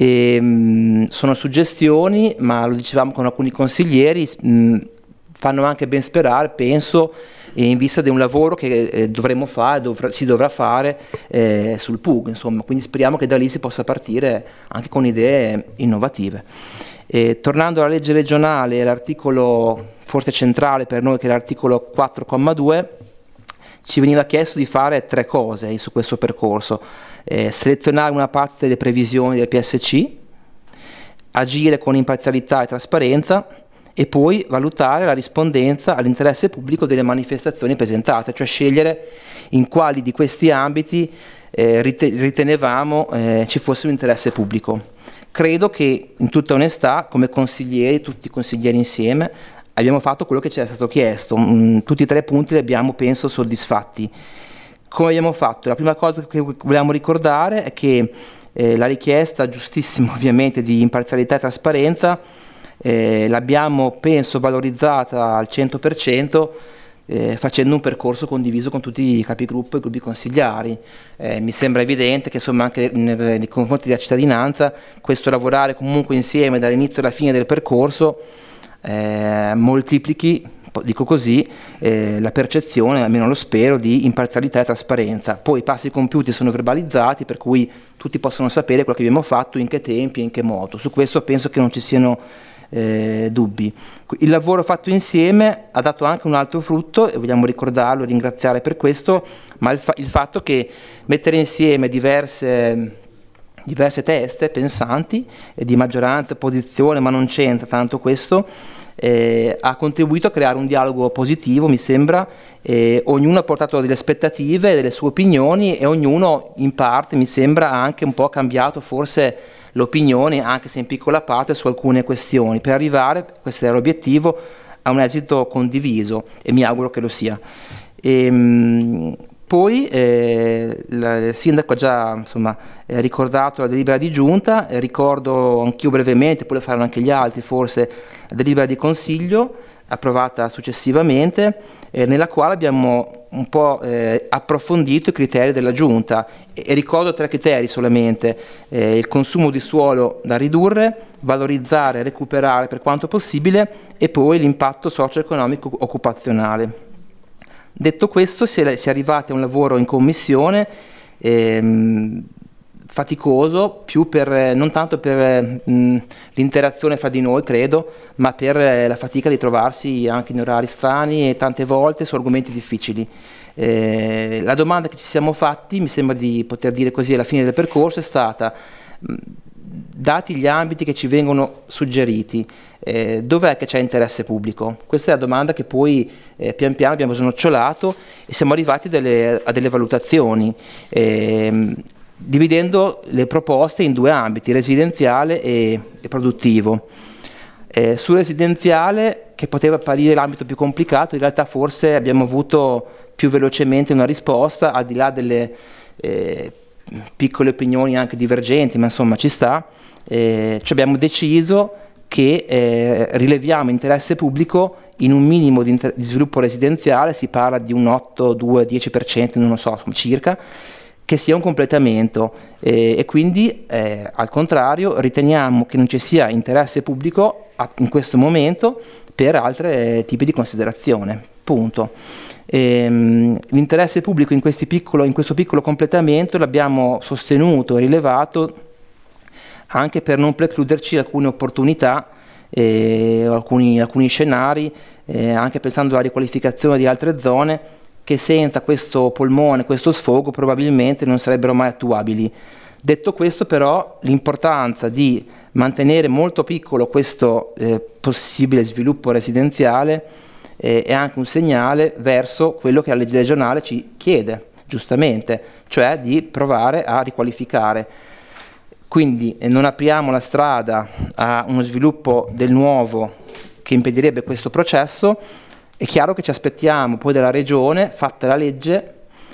Sono suggestioni, ma lo dicevamo con alcuni consiglieri, fanno anche ben sperare, penso, in vista di un lavoro che dovremo fare, si dovrà fare sul PUG, insomma, quindi speriamo che da lì si possa partire anche con idee innovative. Tornando alla legge regionale, l'articolo forse centrale per noi, che è l'articolo 4,2, ci veniva chiesto di fare 3 cose su questo percorso: selezionare una parte delle previsioni del PSC, agire con imparzialità e trasparenza, e poi valutare la rispondenza all'interesse pubblico delle manifestazioni presentate, cioè scegliere in quali di questi ambiti ritenevamo ci fosse un interesse pubblico. Credo che, in tutta onestà, come consiglieri, tutti i consiglieri insieme, abbiamo fatto quello che ci era stato chiesto. Tutti e 3 punti li abbiamo, penso, soddisfatti. Come abbiamo fatto? La prima cosa che vogliamo ricordare è che la richiesta, giustissima ovviamente, di imparzialità e trasparenza l'abbiamo, penso, valorizzata al 100%, facendo un percorso condiviso con tutti i capigruppo e i gruppi consigliari. Mi sembra evidente che, insomma, anche nei confronti della cittadinanza, questo lavorare comunque insieme dall'inizio alla fine del percorso moltiplichi, dico così, la percezione, almeno lo spero, di imparzialità e trasparenza. Poi i passi compiuti sono verbalizzati, per cui tutti possono sapere quello che abbiamo fatto, in che tempi e in che modo. Su questo penso che non ci siano dubbi. Il lavoro fatto insieme ha dato anche un altro frutto, e vogliamo ricordarlo e ringraziare per questo, ma il fatto che mettere insieme diverse teste pensanti, di maggioranza e opposizione, ma non c'entra tanto questo, ha contribuito a creare un dialogo positivo, mi sembra. Ognuno ha portato delle aspettative, delle sue opinioni, e ognuno in parte, mi sembra, ha anche un po' cambiato forse l'opinione, anche se in piccola parte, su alcune questioni, per arrivare, questo era l'obiettivo, a un esito condiviso, e mi auguro che lo sia. Poi il sindaco ha già, insomma, ricordato la delibera di giunta, ricordo anch'io brevemente, poi lo faranno anche gli altri forse, la delibera di consiglio approvata successivamente, nella quale abbiamo un po' approfondito i criteri della giunta, e ricordo 3 criteri solamente: il consumo di suolo da ridurre, valorizzare e recuperare per quanto possibile, e poi l'impatto socio-economico occupazionale. Detto questo, si è arrivati a un lavoro in commissione faticoso, più non tanto per l'interazione fra di noi, credo, ma per la fatica di trovarsi anche in orari strani e tante volte su argomenti difficili. La domanda che ci siamo fatti, mi sembra di poter dire così alla fine del percorso, è stata: dati gli ambiti che ci vengono suggeriti, dov'è che c'è interesse pubblico? Questa è la domanda che poi pian piano abbiamo snocciolato, e siamo arrivati a delle valutazioni. dividendo le proposte in due ambiti, residenziale e produttivo. Sul residenziale, che poteva apparire l'ambito più complicato, in realtà forse abbiamo avuto più velocemente una risposta, al di là delle piccole opinioni anche divergenti, ma insomma ci sta. Cioè abbiamo deciso che rileviamo interesse pubblico in un minimo di sviluppo residenziale, si parla di un 8, 2, 10%, non lo so, circa, che sia un completamento, e quindi al contrario riteniamo che non ci sia interesse pubblico in questo momento per altri tipi di considerazione, punto. L'interesse pubblico in questo piccolo completamento l'abbiamo sostenuto e rilevato anche per non precluderci alcune opportunità, alcuni scenari, anche pensando alla riqualificazione di altre zone che senza questo polmone, questo sfogo probabilmente non sarebbero mai attuabili. Detto questo, però, l'importanza di mantenere molto piccolo questo possibile sviluppo residenziale è anche un segnale verso quello che la legge regionale ci chiede, giustamente, cioè di provare a riqualificare. Quindi non apriamo la strada a uno sviluppo del nuovo che impedirebbe questo processo. È chiaro che ci aspettiamo poi dalla Regione, fatta la legge,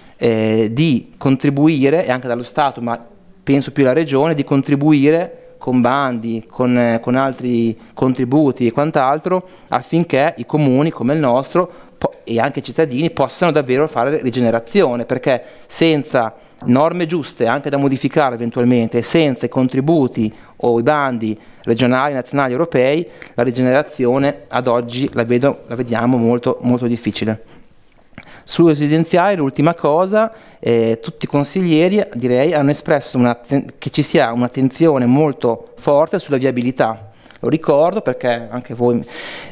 di contribuire, e anche dallo Stato, ma penso più alla Regione, di contribuire con bandi, con altri contributi e quant'altro, affinché i comuni come il nostro e anche i cittadini possano davvero fare rigenerazione, perché senza norme giuste anche da modificare eventualmente, e senza i contributi o i bandi regionali, nazionali, europei, la rigenerazione ad oggi la vediamo molto, molto difficile. Sul residenziale, l'ultima cosa, tutti i consiglieri, direi, hanno espresso che ci sia un'attenzione molto forte sulla viabilità. Lo ricordo perché anche voi,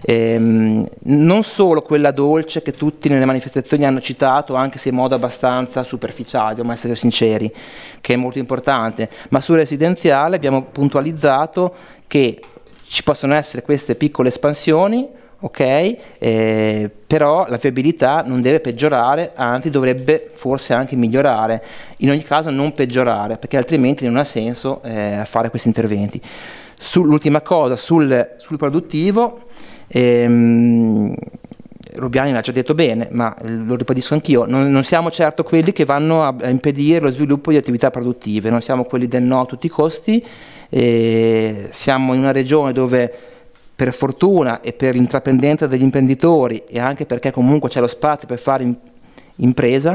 non solo quella dolce che tutti nelle manifestazioni hanno citato, anche se in modo abbastanza superficiale, dobbiamo essere sinceri, che è molto importante, ma sul residenziale abbiamo puntualizzato che ci possono essere queste piccole espansioni, ok, però la viabilità non deve peggiorare, anzi dovrebbe forse anche migliorare, in ogni caso non peggiorare, perché altrimenti non ha senso fare questi interventi. L'ultima cosa, sul produttivo, Rubiani l'ha già detto bene, ma lo ribadisco anch'io, non siamo certo quelli che vanno a impedire lo sviluppo di attività produttive, non siamo quelli del no a tutti i costi, siamo in una regione dove per fortuna e per l'intraprendenza degli imprenditori, e anche perché comunque c'è lo spazio per fare impresa,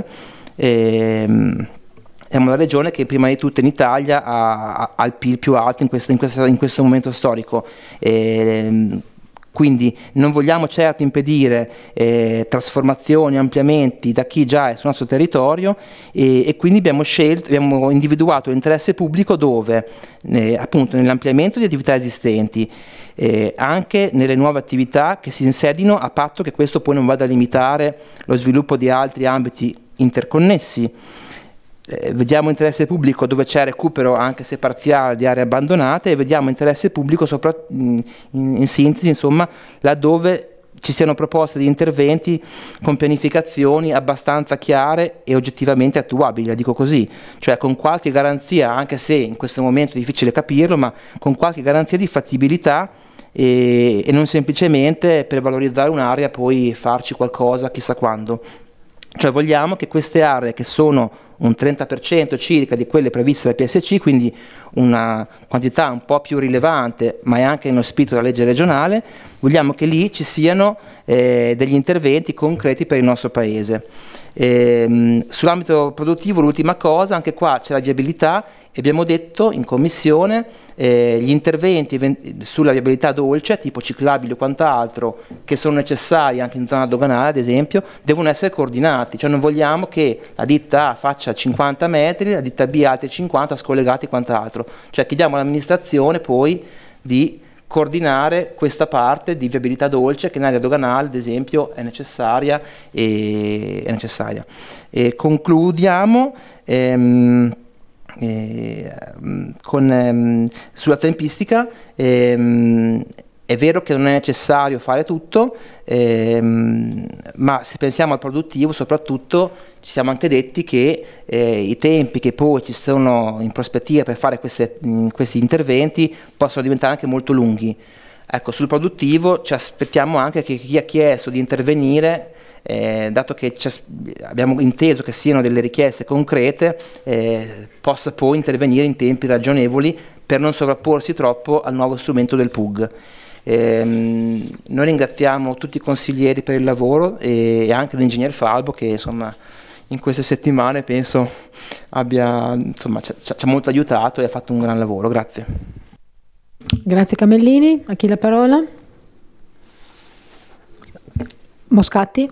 è una regione che prima di tutto in Italia ha il PIL più alto in questo momento storico. Quindi non vogliamo certo impedire trasformazioni, ampliamenti da chi già è sul nostro territorio, e quindi abbiamo individuato l'interesse pubblico dove, appunto, nell'ampliamento di attività esistenti, anche nelle nuove attività che si insedino, a patto che questo poi non vada a limitare lo sviluppo di altri ambiti interconnessi. Vediamo interesse pubblico dove c'è recupero anche se parziale di aree abbandonate, e vediamo interesse pubblico in sintesi, insomma, laddove ci siano proposte di interventi con pianificazioni abbastanza chiare e oggettivamente attuabili, la dico così, cioè con qualche garanzia, anche se in questo momento è difficile capirlo, ma con qualche garanzia di fattibilità, e non semplicemente per valorizzare un'area poi farci qualcosa chissà quando. Cioè vogliamo che queste aree, che sono un 30% circa di quelle previste dal PSC, quindi una quantità un po' più rilevante, ma è anche nello spirito della legge regionale, vogliamo che lì ci siano degli interventi concreti per il nostro Paese. Sull'ambito produttivo, l'ultima cosa, anche qua c'è la viabilità, e abbiamo detto in commissione gli interventi sulla viabilità dolce, tipo ciclabili o quant'altro, che sono necessari anche in zona doganale ad esempio, devono essere coordinati, cioè non vogliamo che la ditta A faccia 50 metri, la ditta B altri 50 scollegati e quant'altro, cioè chiediamo all'amministrazione poi di coordinare questa parte di viabilità dolce che in area doganale ad esempio è necessaria. Concludiamo sulla tempistica. È vero che non è necessario fare tutto, ma se pensiamo al produttivo soprattutto ci siamo anche detti che i tempi che poi ci sono in prospettiva per fare questi interventi possono diventare anche molto lunghi. Ecco, sul produttivo ci aspettiamo anche che chi ha chiesto di intervenire, dato che abbiamo inteso che siano delle richieste concrete, possa poi intervenire in tempi ragionevoli per non sovrapporsi troppo al nuovo strumento del PUG. Noi ringraziamo tutti i consiglieri per il lavoro e anche l'ingegner Falbo che insomma in queste settimane penso abbia ci ha molto aiutato e ha fatto un gran lavoro. Grazie. Grazie Camellini. A chi la parola? Moscatti.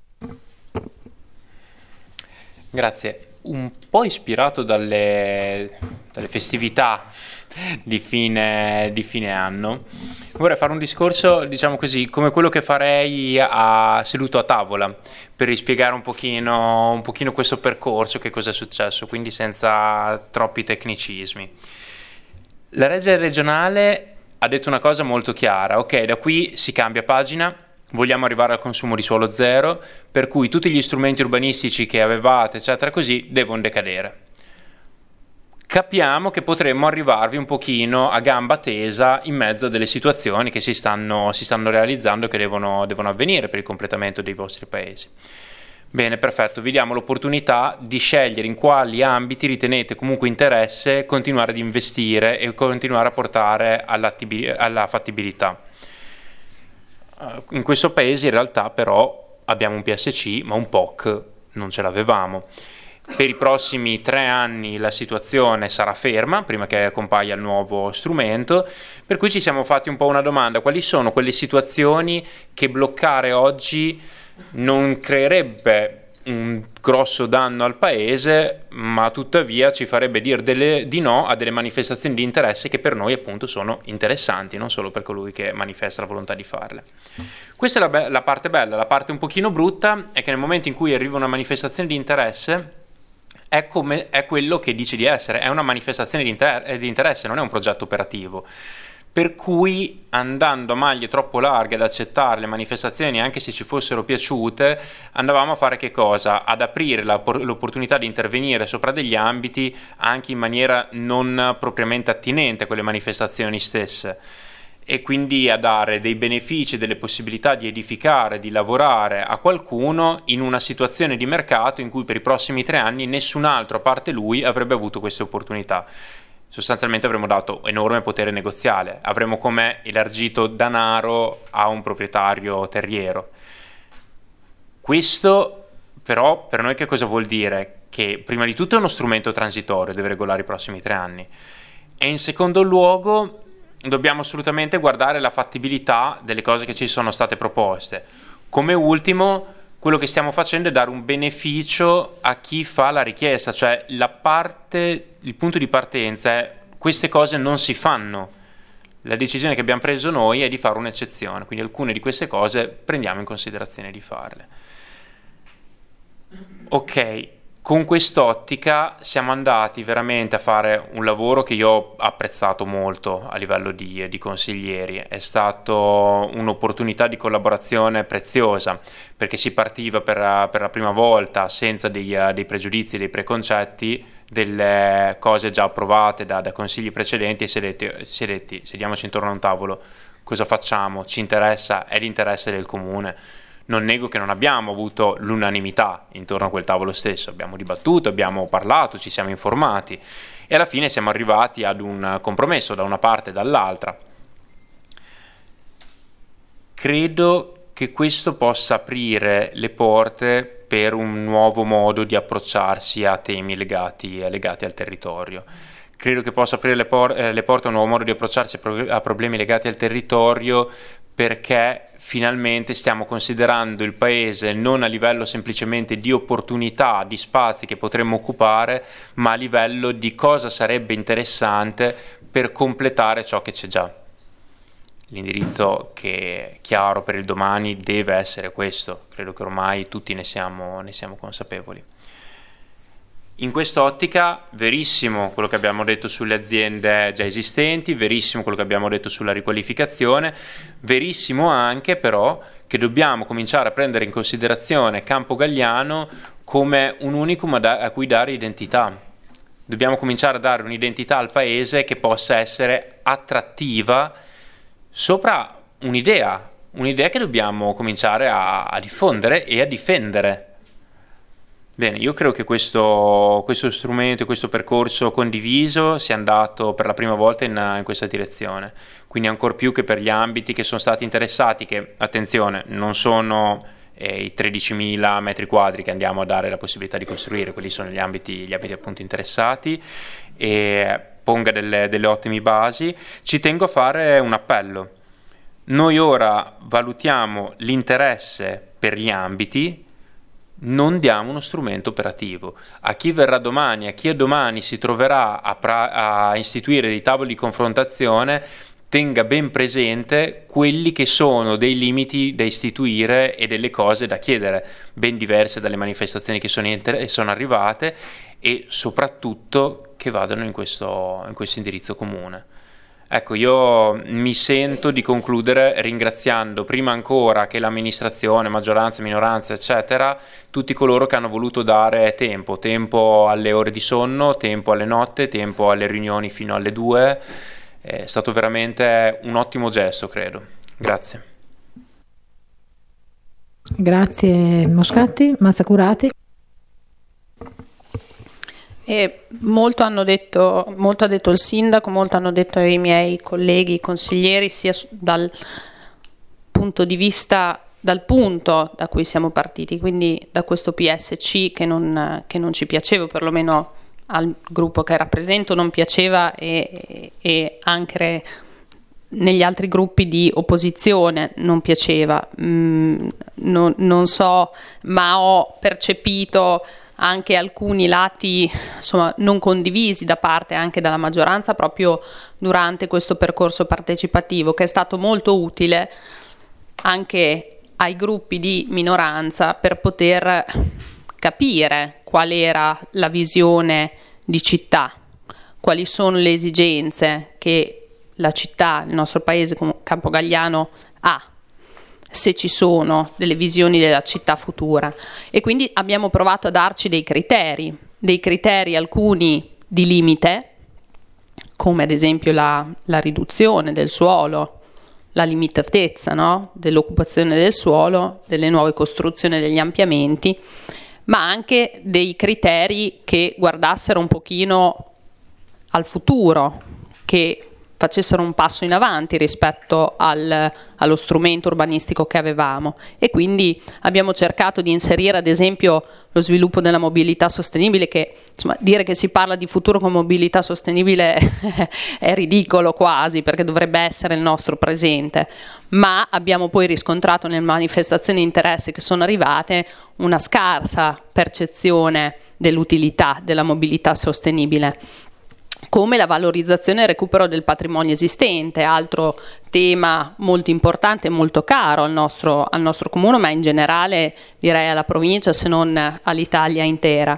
Grazie. Un po' ispirato dalle festività di fine anno, vorrei fare un discorso, diciamo così, come quello che farei seduto a tavola, per rispiegare un pochino questo percorso, che cosa è successo, quindi senza troppi tecnicismi. La legge regionale ha detto una cosa molto chiara: ok, da qui si cambia pagina, vogliamo arrivare al consumo di suolo zero, per cui tutti gli strumenti urbanistici che avevate, eccetera, così, devono decadere. Capiamo che potremmo arrivarvi un pochino a gamba tesa in mezzo a delle situazioni che si stanno realizzando e che devono avvenire per il completamento dei vostri paesi. Bene, perfetto, vi diamo l'opportunità di scegliere in quali ambiti ritenete comunque interesse continuare ad investire e continuare a portare alla fattibilità. In questo paese in realtà però abbiamo un PSC, ma un POC non ce l'avevamo. Per i prossimi 3 anni la situazione sarà ferma prima che compaia il nuovo strumento, per cui ci siamo fatti un po' una domanda: quali sono quelle situazioni che bloccare oggi non creerebbe un grosso danno al paese, ma tuttavia ci farebbe dire di no a delle manifestazioni di interesse che per noi appunto sono interessanti, non solo per colui che manifesta la volontà di farle. Questa è la parte bella. La parte un pochino brutta è che nel momento in cui arriva una manifestazione di interesse è quello che dice di essere, è una manifestazione di interesse, non è un progetto operativo. Per cui, andando a maglie troppo larghe ad accettare le manifestazioni, anche se ci fossero piaciute, andavamo a fare che cosa? Ad aprire l'opportunità di intervenire sopra degli ambiti anche in maniera non propriamente attinente a quelle manifestazioni stesse, e quindi a dare dei benefici, delle possibilità di edificare, di lavorare a qualcuno in una situazione di mercato in cui per i prossimi 3 anni nessun altro a parte lui avrebbe avuto queste opportunità. Sostanzialmente avremmo dato enorme potere negoziale, avremmo come elargito denaro a un proprietario terriero. Questo però per noi che cosa vuol dire? Che prima di tutto è uno strumento transitorio, deve regolare i prossimi 3 anni, e in secondo luogo dobbiamo assolutamente guardare la fattibilità delle cose che ci sono state proposte. Come ultimo, quello che stiamo facendo è dare un beneficio a chi fa la richiesta, cioè il punto di partenza è: queste cose non si fanno. La decisione che abbiamo preso noi è di fare un'eccezione, quindi alcune di queste cose prendiamo in considerazione di farle. Ok, con quest'ottica siamo andati veramente a fare un lavoro che io ho apprezzato molto a livello di consiglieri. È stato un'opportunità di collaborazione preziosa, perché si partiva per la prima volta senza dei pregiudizi, dei preconcetti, delle cose già approvate da consigli precedenti, e si è detti sediamoci intorno a un tavolo, cosa facciamo? Ci interessa? È l'interesse del comune? Non nego che non abbiamo avuto l'unanimità intorno a quel tavolo stesso, abbiamo dibattuto, abbiamo parlato, ci siamo informati e alla fine siamo arrivati ad un compromesso da una parte e dall'altra. Credo che questo possa aprire le porte per un nuovo modo di approcciarsi a temi legati al territorio. Credo che possa aprire le porte a un nuovo modo di approcciarsi a problemi legati al territorio, perché finalmente stiamo considerando il paese non a livello semplicemente di opportunità, di spazi che potremmo occupare, ma a livello di cosa sarebbe interessante per completare ciò che c'è già. L'indirizzo che è chiaro per il domani deve essere questo, credo che ormai tutti ne siamo consapevoli. In quest'ottica, verissimo quello che abbiamo detto sulle aziende già esistenti, verissimo quello che abbiamo detto sulla riqualificazione, verissimo anche però che dobbiamo cominciare a prendere in considerazione Campo Galliano come un unicum a cui dare identità. Dobbiamo cominciare a dare un'identità al paese che possa essere attrattiva sopra un'idea che dobbiamo cominciare a diffondere e a difendere. Bene, io credo che questo strumento, questo percorso condiviso sia andato per la prima volta in questa direzione, quindi ancor più che per gli ambiti che sono stati interessati, che, attenzione, non sono i 13.000 metri quadri che andiamo a dare la possibilità di costruire, quelli sono gli ambiti appunto interessati, e ponga delle ottime basi. Ci tengo a fare un appello. Noi ora valutiamo l'interesse per gli ambiti, non diamo uno strumento operativo. A chi verrà domani, a chi domani si troverà a istituire dei tavoli di confrontazione, tenga ben presente quelli che sono dei limiti da istituire e delle cose da chiedere, ben diverse dalle manifestazioni che sono arrivate, e soprattutto che vadano in questo indirizzo comune. Ecco, io mi sento di concludere ringraziando prima ancora che l'amministrazione, maggioranza, minoranza, eccetera, tutti coloro che hanno voluto dare tempo alle ore di sonno, tempo alle notte, tempo alle riunioni fino alle 2. È stato veramente un ottimo gesto, credo. Grazie. Grazie Moscati, Mazzacurati. E molto ha detto il sindaco, molto hanno detto i miei colleghi consiglieri, sia dal punto di vista, dal punto da cui siamo partiti, quindi da questo PSC che non ci piaceva, perlomeno al gruppo che rappresento non piaceva, e anche negli altri gruppi di opposizione non piaceva. Non so, ma ho percepito anche alcuni lati, insomma, non condivisi da parte anche della maggioranza proprio durante questo percorso partecipativo, che è stato molto utile anche ai gruppi di minoranza per poter capire qual era la visione di città, quali sono le esigenze che la città, il nostro paese come Campo Galliano ha, se ci sono delle visioni della città futura. E quindi abbiamo provato a darci dei criteri alcuni di limite, come ad esempio la riduzione del suolo, la limitatezza, no? Dell'occupazione del suolo, delle nuove costruzioni, degli ampliamenti, ma anche dei criteri che guardassero un pochino al futuro, che facessero un passo in avanti rispetto allo strumento urbanistico che avevamo. E quindi abbiamo cercato di inserire ad esempio lo sviluppo della mobilità sostenibile, che insomma, dire che si parla di futuro con mobilità sostenibile è ridicolo quasi, perché dovrebbe essere il nostro presente, ma abbiamo poi riscontrato nelle manifestazioni di interesse che sono arrivate una scarsa percezione dell'utilità della mobilità sostenibile, come la valorizzazione e il recupero del patrimonio esistente, altro tema molto importante e molto caro al nostro comune, ma in generale direi alla provincia, se non all'Italia intera.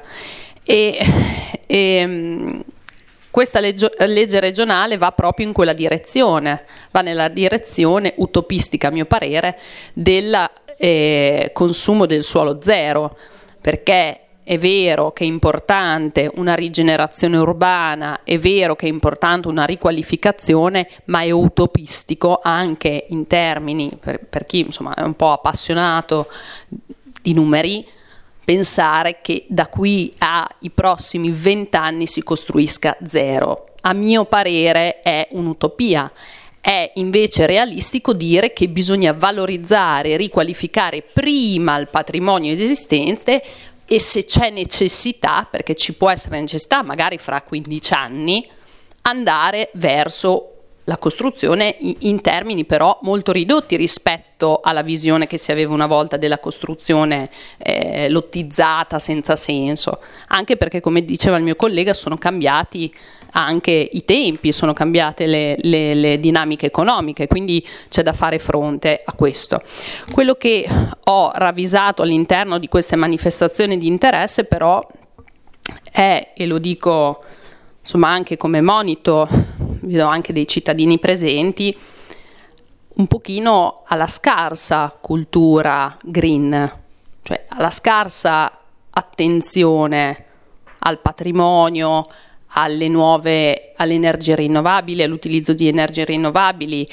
Questa legge regionale va proprio in quella direzione, va nella direzione utopistica, a mio parere, del consumo del suolo zero, perché è vero che è importante una rigenerazione urbana, è vero che è importante una riqualificazione, ma è utopistico anche in termini, per chi insomma è un po' appassionato di numeri, pensare che da qui ai prossimi 20 anni si costruisca zero. A mio parere è un'utopia. È invece realistico dire che bisogna valorizzare e riqualificare prima il patrimonio esistente, e se c'è necessità, perché ci può essere necessità magari fra 15 anni, andare verso la costruzione in termini però molto ridotti rispetto alla visione che si aveva una volta della costruzione lottizzata senza senso, anche perché, come diceva il mio collega, sono cambiati anche i tempi, sono cambiate le dinamiche economiche, quindi c'è da fare fronte a questo. Quello che ho ravvisato all'interno di queste manifestazioni di interesse però è, e lo dico insomma anche come monito, vedo anche dei cittadini presenti, un pochino alla scarsa cultura green, cioè alla scarsa attenzione al patrimonio, alle energie rinnovabili, all'utilizzo di energie rinnovabili,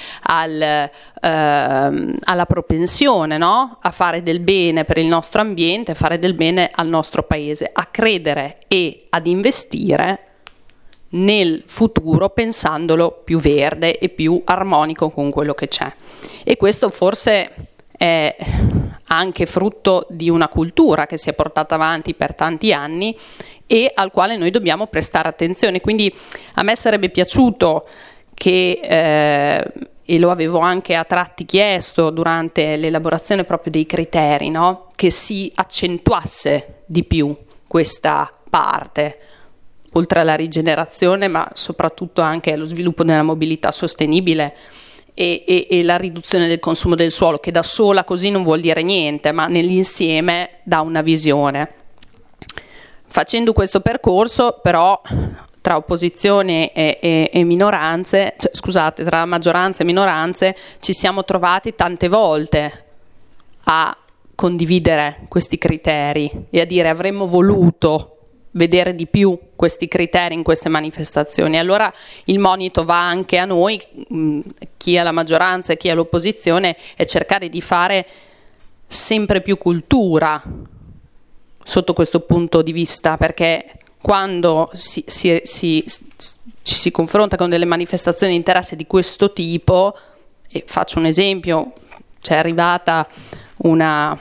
alla propensione, no? A fare del bene per il nostro ambiente, a fare del bene al nostro paese, a credere e ad investire nel futuro pensandolo più verde e più armonico con quello che c'è. E questo forse è anche frutto di una cultura che si è portata avanti per tanti anni e al quale noi dobbiamo prestare attenzione. Quindi a me sarebbe piaciuto che, e lo avevo anche a tratti chiesto durante l'elaborazione proprio dei criteri, no? Che si accentuasse di più questa parte, oltre alla rigenerazione, ma soprattutto anche allo sviluppo della mobilità sostenibile e la riduzione del consumo del suolo, che da sola così non vuol dire niente, ma nell'insieme dà una visione. Facendo questo percorso, però, tra opposizione e minoranze, cioè, scusate, tra maggioranza e minoranze, ci siamo trovati tante volte a condividere questi criteri e a dire avremmo voluto vedere di più questi criteri in queste manifestazioni. Allora il monito va anche a noi, chi è la maggioranza e chi è l'opposizione, e cercare di fare sempre più cultura sotto questo punto di vista, perché quando ci si confronta con delle manifestazioni di interesse di questo tipo, e faccio un esempio, c'è arrivata una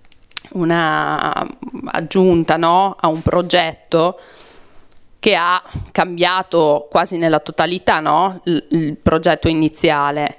aggiunta, no, a un progetto che ha cambiato quasi nella totalità, no, il progetto iniziale,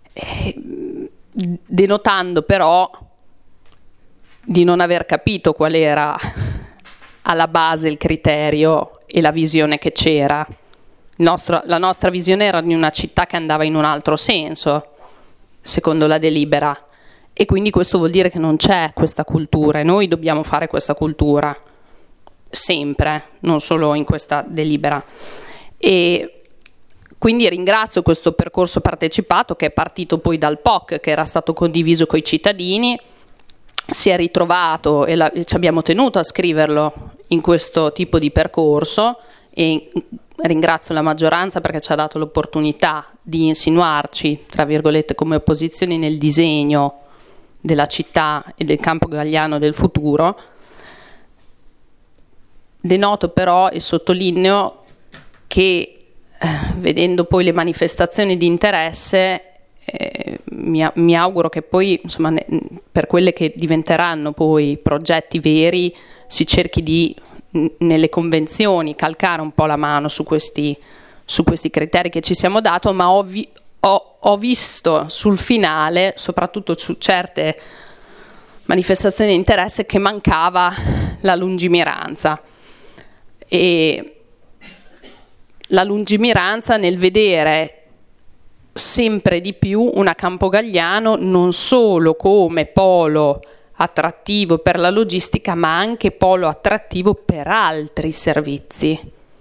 denotando però di non aver capito qual era alla base il criterio e la visione che c'era. La nostra visione era di una città che andava in un altro senso, secondo la delibera. E quindi questo vuol dire che non c'è questa cultura e noi dobbiamo fare questa cultura sempre, non solo in questa delibera. E quindi ringrazio questo percorso partecipato che è partito poi dal POC, che era stato condiviso con i cittadini, si è ritrovato e ci abbiamo tenuto a scriverlo in questo tipo di percorso, e ringrazio la maggioranza perché ci ha dato l'opportunità di insinuarci, tra virgolette, come opposizioni nel disegno della città e del Campo Galliano del futuro. Denoto però e sottolineo che vedendo poi le manifestazioni di interesse mi auguro che poi, insomma, per quelle che diventeranno poi progetti veri, si cerchi di nelle convenzioni calcare un po' la mano su questi criteri che ci siamo dati, ma ho visto sul finale, soprattutto su certe manifestazioni di interesse, che mancava la lungimiranza, e la lungimiranza nel vedere sempre di più una Campo Galliano non solo come polo attrattivo per la logistica, ma anche polo attrattivo per altri servizi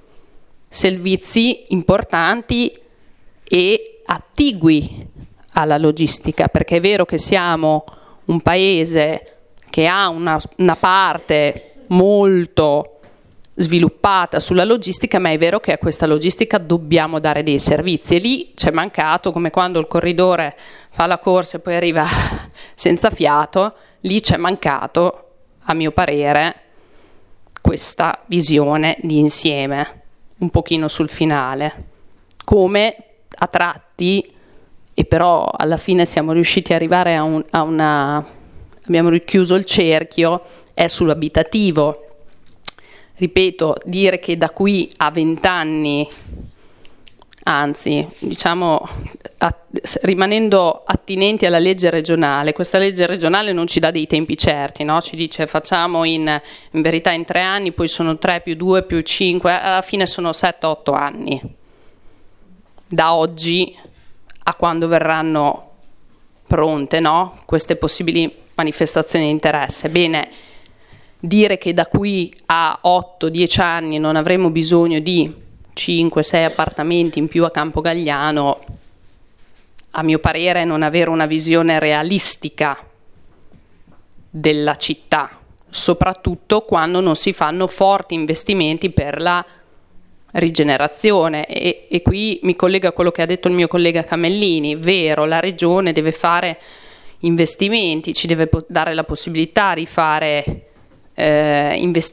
importanti e attigui alla logistica, perché è vero che siamo un paese che ha una parte molto sviluppata sulla logistica, ma è vero che a questa logistica dobbiamo dare dei servizi, e lì c'è mancato, come quando il corridore fa la corsa e poi arriva senza fiato, lì c'è mancato, a mio parere, questa visione di insieme, un pochino sul finale, come a tratti, e però alla fine siamo riusciti ad arrivare abbiamo richiuso il cerchio, è sull'abitativo. Ripeto, dire che da qui a 20 anni, anzi, diciamo, rimanendo attinenti alla legge regionale, questa legge regionale non ci dà dei tempi certi, no? Ci dice facciamo in verità in 3 anni, poi sono 3 più 2 più 5, alla fine sono 7-8 anni, da oggi a quando verranno pronte, no? Queste possibili manifestazioni di interesse. Bene, dire che da qui a 8-10 anni non avremo bisogno di 5-6 appartamenti in più a Campogalliano, a mio parere, è non avere una visione realistica della città, soprattutto quando non si fanno forti investimenti per la rigenerazione. E qui mi collego a quello che ha detto il mio collega Camellini. Vero, la regione deve fare investimenti, ci deve dare la possibilità di fare investimenti